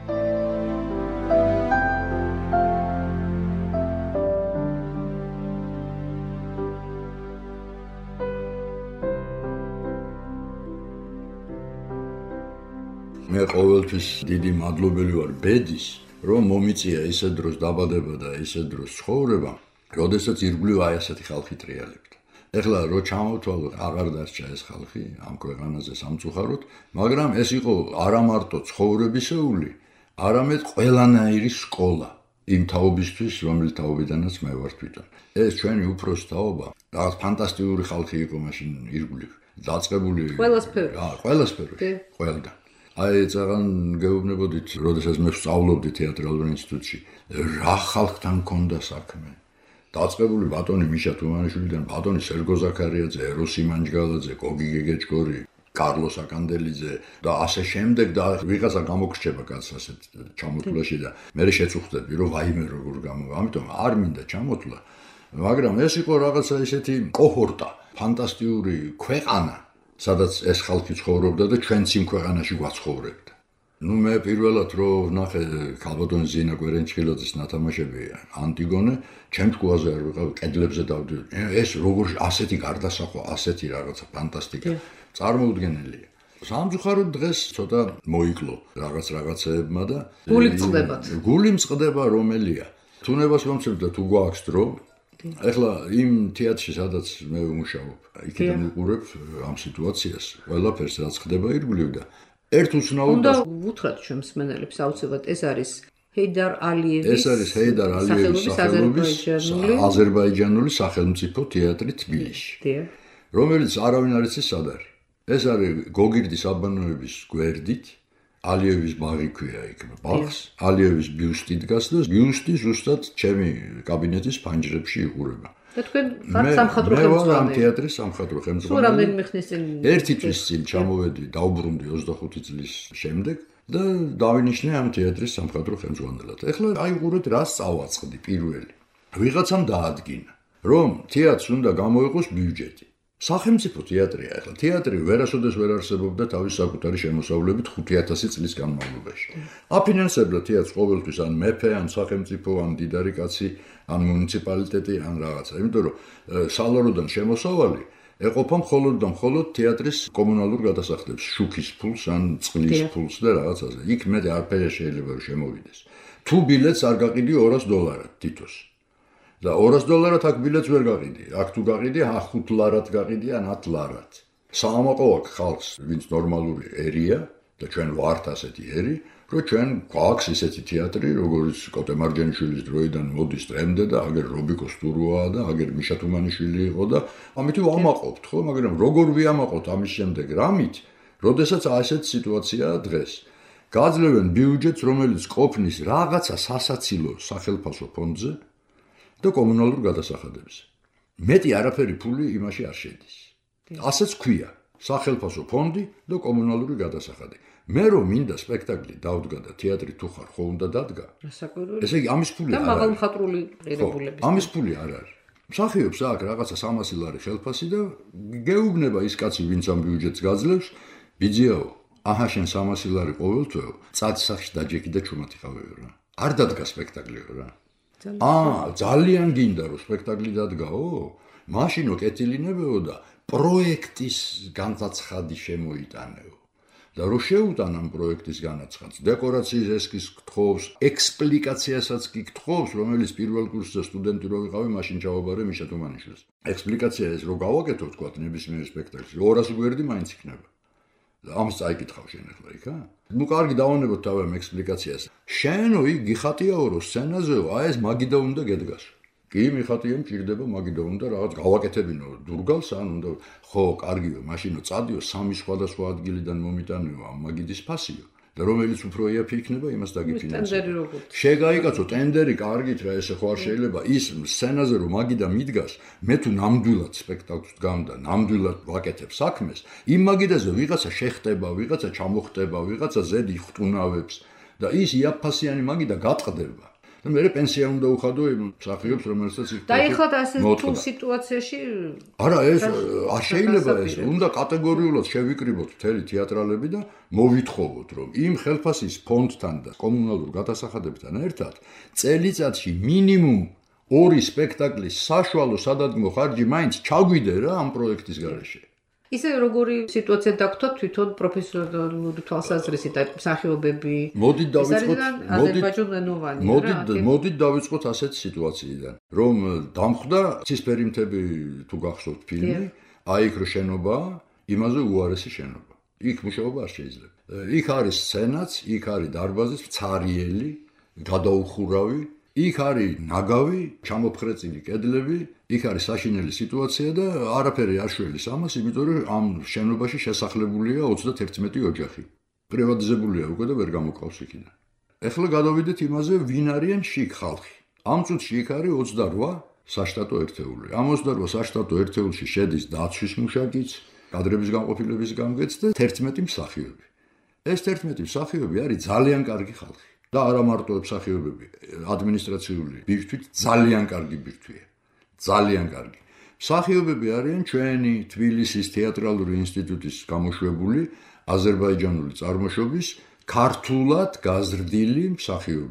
მე ყოველთვის დიდი მადლობელი ვარ ბედის, რომ მომიწია ისე დროს დაბადება და ისე დროს ცხოვრება, როდესაც ირგვლივ აი ასეთი ხალხი ტრიალებდა. ეხლა რო ჩამოვთვალო, აღარ დარჩა ეს ხალხი ამ ქვეყანაზე სამწუხაროდ, მაგრამ ეს იყო არა მარტო ცხოვრებისეული, არამედ ყველანაირი სკოლა იმ თაობისთვის, რომელი თაობიდანაც მე ვარ თვითონ. ეს ჩვენი უფროს თაობა, რაღაც ფანტასტიკური ხალხი იყო მაშინ ირგვლივ, დაწყებული ყველასფეროში, ყველგან. აი წაღან გეუბნებოდით, როდესაც მე ვსწავლობდი თეატრალურ ინსტიტუტში, რა ხალხთან მქონდა საქმე. დაწყებული ბატონი მიშა თუმანიშვილიდან, ბატონი სერგო ზაქარიაძე, ეროსი მანჯგალაძე, გოგი გეგეჭკორი, კარლოს აკანდელიძე და ასე შემდეგ და ვიღაცა გამოგრჩება კაცს ასეთ ჩამოთვლაში და მე შეწუხდები, რომ ვაიმე როგორ გამოვა. ამიტომ არ მინდა ჩამოთვლა, მაგრამ ეს იყო რაღაცა ისეთი კოჰორტა, ფანტასტიკური ქვეყანა, სადაც ეს ხალხი ცხოვრობდა და ჩვენც იმ ქვეყანაში გვაცხოვრებდა. ნუ მე პირველად რო ვნახე ქალბატონი ზინა კვერენჩხილაძის ნათამაშები ანტიგონე, ჩემს გუაზე არ ვიყავ, კედლებზე დავდივარ. ეს როგორ ასეთი გარდასახვა, ასეთი რაღაცა ფანტასტიკა წარმოუდგენელია. სამწუხაროდ დღეს ცოტა მოიკლო რაღაცეებმა და გული მწყდება რომელია. თუნებას მომცემ და თუ გვაქვს დრო, ეხლა იმ თეატრში სადაც მე ვმუშაობ, იქიდან ვუყურებ ამ სიტუაციას, ყველაფერს რაც ხდება ირგვლივ და ერთ უცნაურ უნდა უთხრათ ჩვენს მსმენელებს აუცილებლად ეს არის ჰეიდარ ალიევის სახელობის აზერბაიჯანული სახელმწიფო თეატრი თბილისში, რომელიც არავინ არ იცის სად არის. ეს არის გოგირდის აბანოების გვერდით, ალიევის ბაღი ქვია იქ ბაღს, ალიევის ბიუსტი დგას და ბიუსტი ზუსტად ჩემი კაბინეტის ფანჯრებში იღურება. და თქვენ სამხატვრო ხელმძღვანელი. მე ამ თეატრის სამხატვრო ხელმძღვანელი. სულ რამდენიმე ხნის წინ ერთი თვის წინ ჩამოვედი, დაუბრუნდი 25 წლის შემდეგ და დავინიშნე ამ თეატრის სამხატვრო ხელმძღვანელად. ეხლა აიღურეთ რა წავაწყდი პირველი. ვიღაცამ დაადგინა, რომ თეატრს უნდა გამოიყოს ბიუჯეტი. სახელმწიფო თეატრია ახლა. თეატრი ვერასოდეს ვერ არსებობდა თავის საკუთარი შემოსავლებით 5000 წლის განმავლობაში. აფინანსებდა თეატრს ყოველთვის ან მეფე, ან სახელმწიფო, ან დიდარი კაცი, ან მუნიციპალიტეტი, ან რაღაცა. იმიტომ რომ სალაროდან შემოსავალი ეყოფა მხოლოდ და მხოლოდ თეატრის კომუნალურ გადასახლებს, შუქის ფულს, ან წყლის ფულს და რაღაცაზე. იქ მე არაფერი შეიძლება რომ შემოვიდეს. თუ ბილეთს არ გაყიდი $200 თითოს. და $200 აქ ბილეთს ვერ გაყიდი. აქ თუ გაყიდი, $5 გაყიდი ან $10. საამაყო აქვს ხალხს, ვინც ნორმალური ერია და ჩვენ ვართ ასეთი ერი, რომ ჩვენ გვაქვს ისეთი თეატრი, როგორც კოტე მარჯანიშვილის დროიდან მოდის დღემდე და აგერ რობიკო სტურუაა და აგერ მიშა თუმანიშვილი იყო და ამით ვამაყობთ, ხო, მაგრამ როგორ ვიამაყოთ ამის შემდეგ რამით, როდესაც ასეთ სიტუაციაა დღეს. გაძლევენ ბიუჯეტს, რომელიც ყოფნის რაღაცა სასაცილო სახელმწიფო ფონდზე და კომუნალურ გადასახადებზე. მეტი არაფერი ფული იმაში არ შედის. ასეც ქვია, სახელმწიფო ფონდი და კომუნალური გადასახადი. მე რომ მინდა სპექტაკლი დავდგა და თეატრი თუ ხარ ხო უნდა დადგა. ესე იგი ამის ფული არ არის. და მაღალ მხატვრული ღირებულების. ამის ფული არ არის. მსახიობს აქ რაღაცა 300 ლარი ხელფასი და გეუბნება ის კაცი, ვინც ამ ბიუჯეტს გაძლევს, ბიძიაო, აჰა შენ 300 ლარი ყოველთვეო, წადი სახში დაჯექი და ჩუმად იყავეო რა. არ დადგა სპექტაკლიო რა. ძალიან გინდა რომ სპექტაკლი დადგაო? მაშინო კეთილინებეო და პროექტის განაცხადი შემოიტანეო. და რო შეუტან ამ პროექტის განაცხადს, დეკორაციის ესკიზს გთხოვს, ექსპლიკაციასაც კი გთხოვს, რომელიც პირველ კურსზე სტუდენტი რო ვიყავი, მაშინ ჩავაბარე მიშა თუმანიშვილს. ექსპლიკაცია ეს რო გავაკეთო, თქვა ნებისმიერ სპექტაკლში, 200 გვერდი მაინც იქნება. ამას წაიკითხავ შენ ახლა იქა? ნუ კარგი დავანებოთ თავი ამ ექსპლიკაციას. შენო იქ გიხატიაო რომ სცენაზეო, აი ეს მაგიდა უნდა გედგას. კი, მიხატია მჭირდება მაგიდა უნდა რაღაც გავაკეთებინო დურგალს ან უნდა ხო, კარგიო, მაშინო წადიო სამი სხვადასხვა ადგილიდან მომიტანეო ამ მაგიდის ფასიო. და რომელიც უფრო იაფი იქნება, იმას დაგიფინანსებო. შეგაიკაცო ტენდერი, კარგით რა, ესე ხო არ შეიძლება ის სცენაზე რომ მაგიდა მიდგას, მე თუ ნამდვილად სპექტაკლს დგამ და ნამდვილად ვაკეთებ საქმეს, იმ მაგიდაზე ვიღაცა შეხტება, ვიღაცა ჩამოხტება, ვიღაცა ზედ იხტუნავებს და ის იაფფასიანი მაგიდა გაწყდება. და მე პენსია უნდა უხადო იმ მსახიობს, რომელსაც იქ და ეხლა ასე თუ სიტუაციაში არა ეს არ შეიძლება ეს უნდა კატეგორიულად შევიკრიბოთ მთელი თეატრალები და მოვითხოვოთ რომ იმ ხელფასის ფონდთან და კომუნალურ გადასახადებთან ერთად წელიწადში მინიმუმ 2 სპექტაკლის საშუალო სადადგმო ხარჯი მაინც ჩაგვიდე რა ამ პროექტის გარეშე. ისე როგორი სიტუაცია დაგხვდათ თვითონ პროფესიონალური თვალსაზრისით და მსახიობები მოდით დავიწყოთ აზერბაიჯანულენოვანი მოდით დავიწყოთ ასეთ სიტუაციიდან რომ დამხვდა ცისფერი მთები თუ გახსოვთ ფილმი აი იქ რო შენობა იმაზე უარესი შენობა იქ მუშაობა არ შეიძლება იქ არის სცენაც იქ არის დარბაზის მცარიელი გადაუხურავი იქ არის ნაგავი, ჩამოფხრეწილი კედლები, იქ არის საშინელი სიტუაცია და არაფერი არ შველის ამას, იმიტომ რომ ამ შენობაში შესახლებულია 31 ოჯახი. პრივატიზებულია უკვე და ვერ გამოყავს იქიდან. ეხლა გადავიდეთ იმაზე, ვინ არიან შიგ ხალხი. ამ წუთში იქ არის 28 საშტატო ერთეული. ამ 28 საშტატო ერთეულში შედის დაცვის მუშაკიც, კადრების განყოფილების გამგეც და 11 მსახიობი. ეს 11 მსახიობი არის ძალიან კარგი ხალხი. და არა მარტო მსახიობები, ადმინისტრაციული ბირთვით ძალიან კარგი ბირთვია. ძალიან კარგი. მსახიობები არიან ჩვენი თბილისის თეატრალური ინსტიტუტის გამოშვებული აზერბაიჯანული წარმოშობის ქართულად გაზრდილი მსახიობები.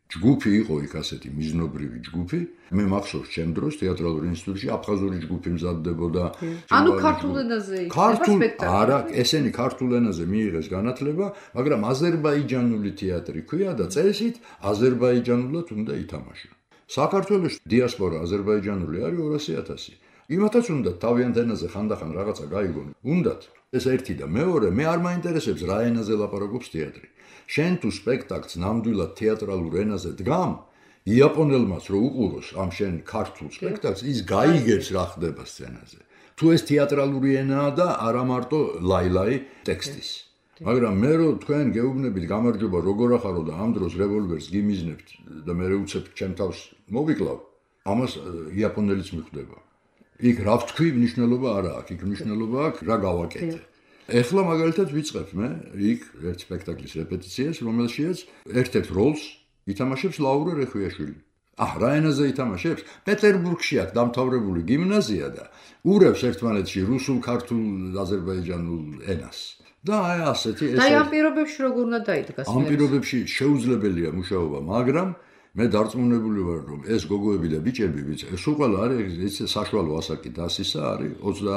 ჯგუფი იყო იქ ასეთი მიზნობრივი ჯგუფი. მე მახსოვს ჩემ დროს თეატრალურ ინსტიტუტში აფხაზური ჯგუფი მზადდებოდა. ანუ ქართულ ენაზე სპექტაკლი. არა, ესენი ქართულ ენაზე მიიღეს განათლება, მაგრამ აზერბაიჯანული თეატრი ქვია და წესით აზერბაიჯანულად უნდა ითამაშო. საქართველოს დიასპორა აზერბაიჯანული არის 200,000. იმათაც უნდა თავიანთ ენაზე ხანდახან რაღაცა გაიგონ. უნდათ. ეს ერთი და მეორე, მე არ მაინტერესებს რა ენაზე ლაპარაკობს თეატრი. შენ თუ სპექტაკლს ნამდვილად თეატრალურ ენაზე დგამ, იაპონელმაც რო უყუროს ამ შენ ქართულ სპექტაკლს, ის გაიგებს რა ხდება სცენაზე. თუ ეს თეატრალური ენაა და არა მარტო ლაილაი ტექსტის. მაგრამ მე რო თქვენ გეუბნებით გამარჯობა როგორ ახარო და ამ დროს რევოლვერს გიმიზნებთ და მე უცებ ჩემ თავს მოვიკლავ, ამას იაპონელიც მიხვდება. იქ რა ვთქვი, მნიშვნელობა არა აქვს, იქ მნიშვნელობა აქვს რა გავაკეთე. ეხლა მაგალითად ვიწყებ მე იქ ერთ სპექტაკლის რეპეტიციას, რომელშიც ერთ-ერთ როლს ითამაშებს ლაურა რეხვიაშვილი. რა ენაზე ითამაშებს? პეტერბურგში აქვს დამთავრებული გიმნაზია და ურევს ერთმანეთში რუსულ, ქართულ, აზერბაიჯანულ ენას. და ასეთი და ამ პირობებში როგორ უნდა დაიდგას? ამ პირობებში შეუძლებელია მუშაობა, მაგრამ მე დარწმუნებული ვარ, რომ ეს გოგოები და ბიჭები, სულ ყველა არის საშუალო ასაკი დასისა, არის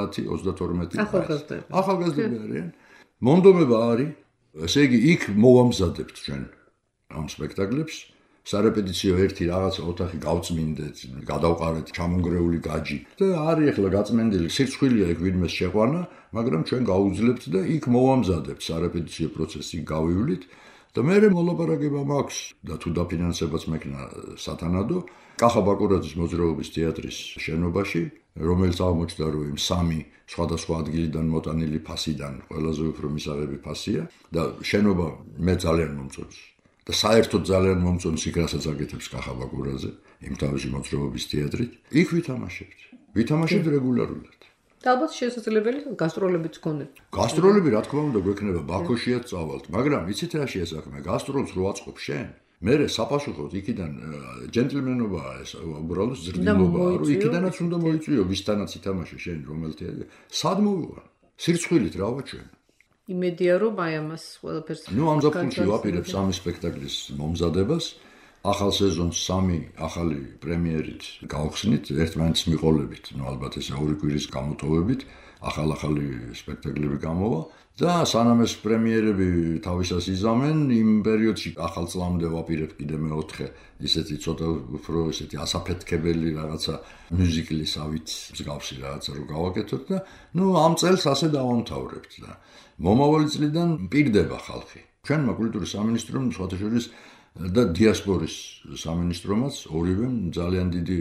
20-22 ახალგაზრდები არიან. მონდომება არის, ესე იგი იქ მოვამზადებთ ჩვენ ამ სპექტაკლებს. სარეპეტიციო ერთი რაღაცა ოთახი გავწმინდეთ, გადავყარეთ ჩამონგრეული გაჯი და არის ახლა გაწმენდილი სირცხვილია იქ ვინმეს შეყვანა, მაგრამ ჩვენ გავუძლებთ და იქ მოვამზადებთ სარეპეტიციო პროცესი გავივლით. და მე მოლაპარაკება მაქვს და თუ დაფინანსებაც მექნა სათანადო კახა ბაკურაძის მოძრაობის თეატრის შენობაში, რომელიც აღმოჩნდა რომ იმ 3 სხვადასხვა ადგილიდან მოტანილი ფასიდან ყველაზე უფრო მისაღები ფასია და შენობა მე ძალიან მომწონს და საერთოდ ძალიან მომწონს იქ რასაც აკეთებს კახა ბაკურაძე იმ თავისი მოძრაობის თეატრით. იქ ვითამაშებთ რეგულარულად. და ალბათ შესაძლებელი გასტროლებიც გქონდეთ. გასტროლები რა თქმა უნდა გვექნება, ბაქოშიაც წავალთ, მაგრამ იცით რა შეესახმე, გასტროლს რო აწყობ შენ, მე საპასუხოდ იქიდან ჯენტლმენობაა ეს, უბრალოდ ზრდილობაა, რომ იქიდანაც უნდა მოიწვიო, ვისთანაც ითამაშე შენ რომელთი. სად მოვიყვან? სირცხვილით რა ვაჩვენ? იმედია რომ აი ამას ყველაფერს ამ ზაფხულში ვაპირებ 3 სპექტაკლის მომზადებას. ახალ სეზონს 3 ახალი პრემიერით გავხსნით, ერთმანეთს მიყოლებით, ალბათ ეს 2 კვირის გამოტოვებით, ახალი სპექტაკლები გამოვა და სანამ ეს პრემიერები თავისას იზამენ, იმ პერიოდში ახალ წლამდე ვაპირებ კიდე მეოთხე ისეთი ცოტა უფრო ესეთი ასაფეთქებელი რაღაცა მიუზიკლისავით მსგავსი რაღაცა რო გავაკეთოთ და ამ წელს ასე დავამთავრებთ და მომავალი წლიდან პირდება ხალხი. ჩვენმა კულტურის სამინისტრომ სხვათა შორის და დიასპორის სამინისტრომაც ორივემ ძალიან დიდი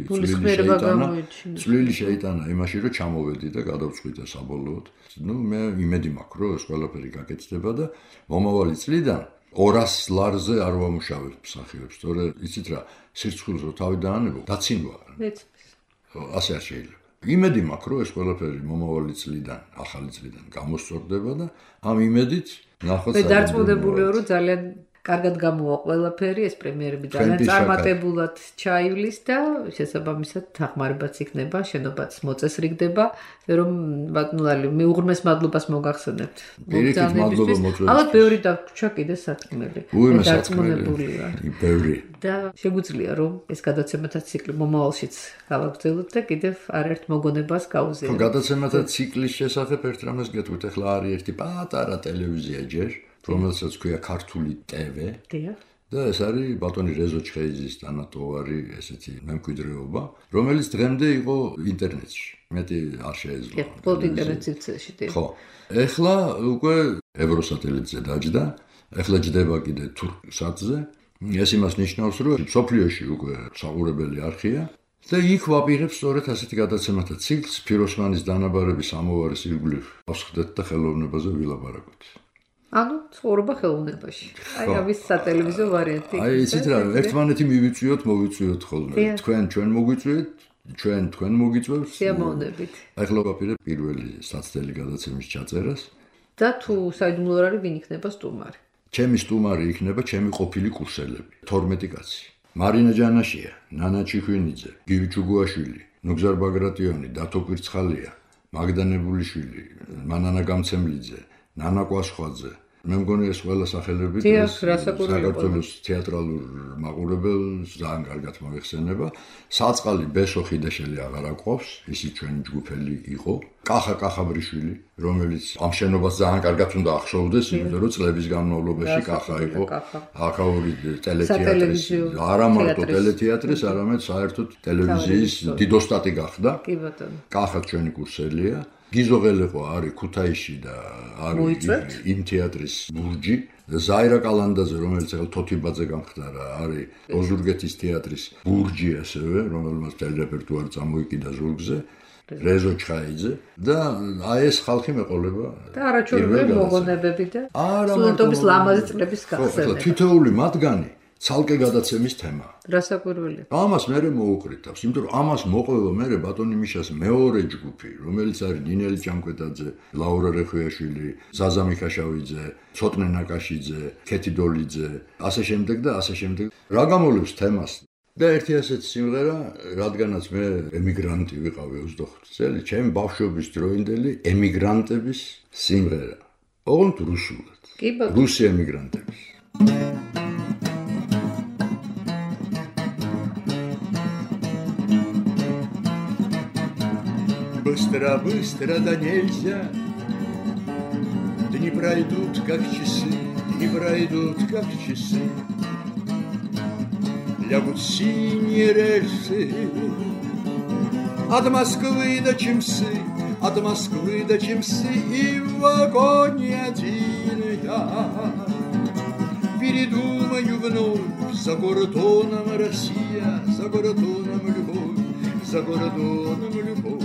წვლილი შეიტანა იმაში, რომ ჩამოვედი და გადავწყვიტე საბოლოოდ. მე იმედი მაქვს, რომ ეს ყველაფერი გაკეთდება და მომავალი წლიდან 200 ლარზე არ ვამუშავებ მსახიობს, თორე იცით რა, სირცხვილს რო თავი დაანებო, დაცინვა. ასე არ შეიძლება. იმედი მაქვს, რომ ეს ყველაფერი მომავალი წლიდან, ახალი წლიდან გამოსწორდება და ამ იმედით ნახოთ. მე დარწმუნებული ვარ, რომ ძალიან კარგად გამოვა ყველაფერი, ეს პრემიერები ძალიან წარმატებულად ჩაივლის და შესაბამისად დახმარებაც იქნება, შენობაც მოწესრიგდება, რომ ბატონო მე უღრმეს მადლობას მოგახსენებთ. ალბათ ბევრი დაგვრჩა კიდე სათქმელი. დარწმუნებული ვარ. ბევრი. და შეგვიძლია რომ ეს გადაცემათა ციკლი მომავალშიც გავაგრძელოთ და კიდევ არაერთ მოგონებას გავუზიაროთ. გადაცემათა ციკლის შესახებ ერთ რამეს გეტყვით, ახლა არის ერთი პატარა ტელევიზია ჯერ რომელსაც ქვია ქართული TV და ეს არის ბატონი რეზო ჩხეიძის დანატოვარი ესეთი მემკვიდრეობა, რომელიც დღემდე იყო ინტერნეტში. მეტი არ შეეძლო. მხოლოდ ინტერნეტში. ხო. ეხლა უკვე ევროსატელიტზე დაჯდა, ეხლა ჯდება კიდე თურქსატზე. ეს იმას ნიშნავს, რომ სოფლიოში უკვე საყურებელი არხია და იქ ვაპირებ სწორედ ასეთი გადაცემათა ციკლს ფიროსმანის დანაბარების ამოვარის ირგვლივ ავსხდეთ და ხელოვნებაზე ვილაპარაკოთ. ანუ ცხოვრება ხელოვნებაში. ამის სატელევიზიო ვარიანტი. იცით რა, ერთმანეთი მივიწვიოთ, მოვიწვიოთ ხოლმე. თქვენ ჩვენ მოგვიწვიეთ, ჩვენ თქვენ მოგიწვევთ. სიამოვნებით. ახლა ვაპირებ პირველი საცდელი გადაცემის ჩაწერას. და თუ საიდუმლო არ არის, ვინ იქნება სტუმარი? ჩემი სტუმარი იქნება ჩემი ყოფილი კურსელები, 12 კაცი. მარინა ჯანაშია, ნანა ჩიხვინიძე, გივი ჩუგუაშვილი, ნუგზარ ბაგრატიონი, დათო კვირცხალია, მაგდა ნებულიშვილი, მანანა გამცემლიძე, ნანა კვასხვაძე, მე მგონი ეს ყველა სახელებით საქართველოს თეატრალურ მაყურებელს ძალიან კარგად მოიხსენება. საწყალი ბესო ხიდაშელი აღარ აყვავს, ისიც ჩვენი ჯგუფელი იყო. კახა ბრიშვილი, რომელიც ამ შენობას ძალიან კარგად უნდა ახშოვდეს, იმიტომ რომ წლების განმავლობაში კახა იყო აქაური ტელეთეატრის, არა მარტო ტელეთეატრის, არამედ საერთოდ ტელევიზიის დიდოსტატი გახდა. კი ბატონო. კახა ჩვენი კურსელია. გიზოღელეყო არის ქუთაისში და არის იმ თეატრის ბურჯი. ზაირა კალანდაძე, რომელიც ახლა თოთიბაძე გამხდარა, არის ოზურგეთის თეატრის ბურჯი ასევე, რომელმაც მთელი რეპერტუარი წამოიკიდა ზურგზე. რეზო ჩხაიძე და აი ეს ხალხი მეყოლება და არაჩვეულებრივი მოგონებები და სტუდენტობის ლამაზი წლების გახსოვება. თითოეული მათგანი ცალკე გადაცემის თემაა. რასაკვირველია. ამას მე მოვუყრით თავს, იმიტომ რომ ამას მოყვება მე ბატონი მიშას მეორე ჯგუფი, რომელიც არის ნინელი ჭამკვეტაძე, ლაურა რეხვიაშვილი, ზაზა მიქაშავიძე, ცოტნე ნაკაშიძე, ქეთი დოლიძე, ასე შემდეგ და ასე შემდეგ. რა გამოვლებს თემას? და ერთი ასეთი სიმღერა, რადგანაც მე ემიგრანტი ვიყავი 25 წელი, ჩემი ბავშვობის დროინდელი ემიგრანტების სიმღერა. ოღონდ რუსულად. რუსი ემიგრანტების. Быстро да нельзя. Дни пройдут как часы, дни пройдут как часы. Лягут синие рельсы от Москвы до Чимсы, от Москвы до Чимсы, и в вагоне один я передумаю вновь за городоном Россия, за городоном любовь, за городоном любовь.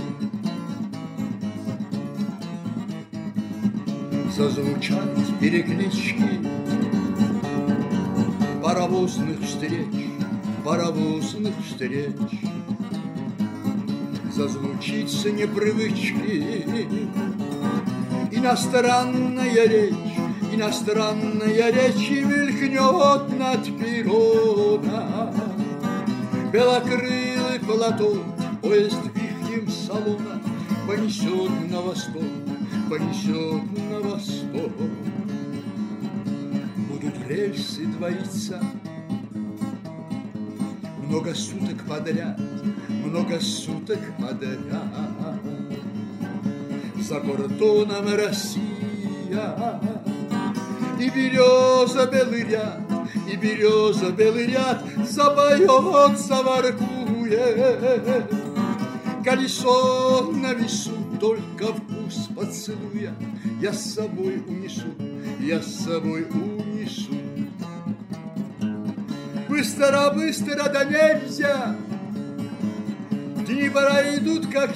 Зазвучат переклички паровозных встреч, зазвучится непривычки иностранная речь и мелькнет над перроном белокрылый платон, поезд вихрем салона понесет на восток. Будут рельсы двоиться много суток подряд. За городоном Россия и береза белый ряд запоет, заворкует. Колесо на весу, только вкус поцелуя я с собой унесу. Быстро да нельзя. Дни пройдут как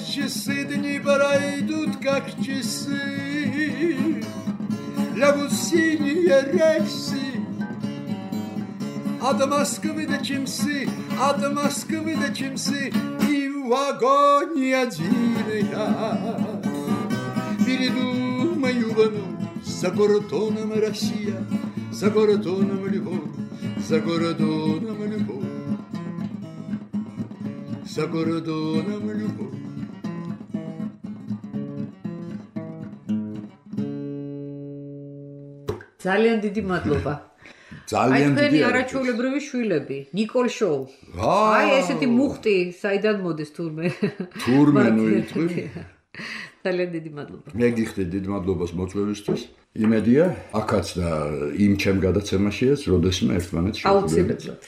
часы. Лягут синие рельсы от Москвы до Чимсы, и в вагоне один я передумаю вновь за городоном Россия, за городоном любовь, за городоном любовь, за городоном любовь. ძალიან დიდი მადლობა. ძალიან დიდი არაჩვეულებრივი შვილები, ნიკოლ შოუ. აი ესეთი მუხტი, საიდან მოდის თურმე ნოიტყვი. ძალიან დიდი მადლობა. მე გიხდით დიდ მადლობას მოწვევისთვის. იმედია, აქაც და იმ ჩემ გადაცემაშიაც, როდესმე ერთმანეთს აუცილებლად.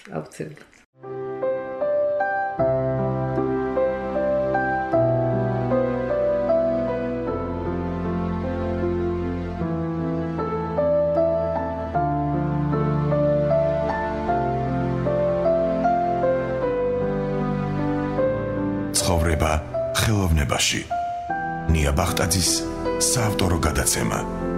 ცხოვრება ხელოვნებაში. ნია ბახტაძის საავტორო გადაცემა.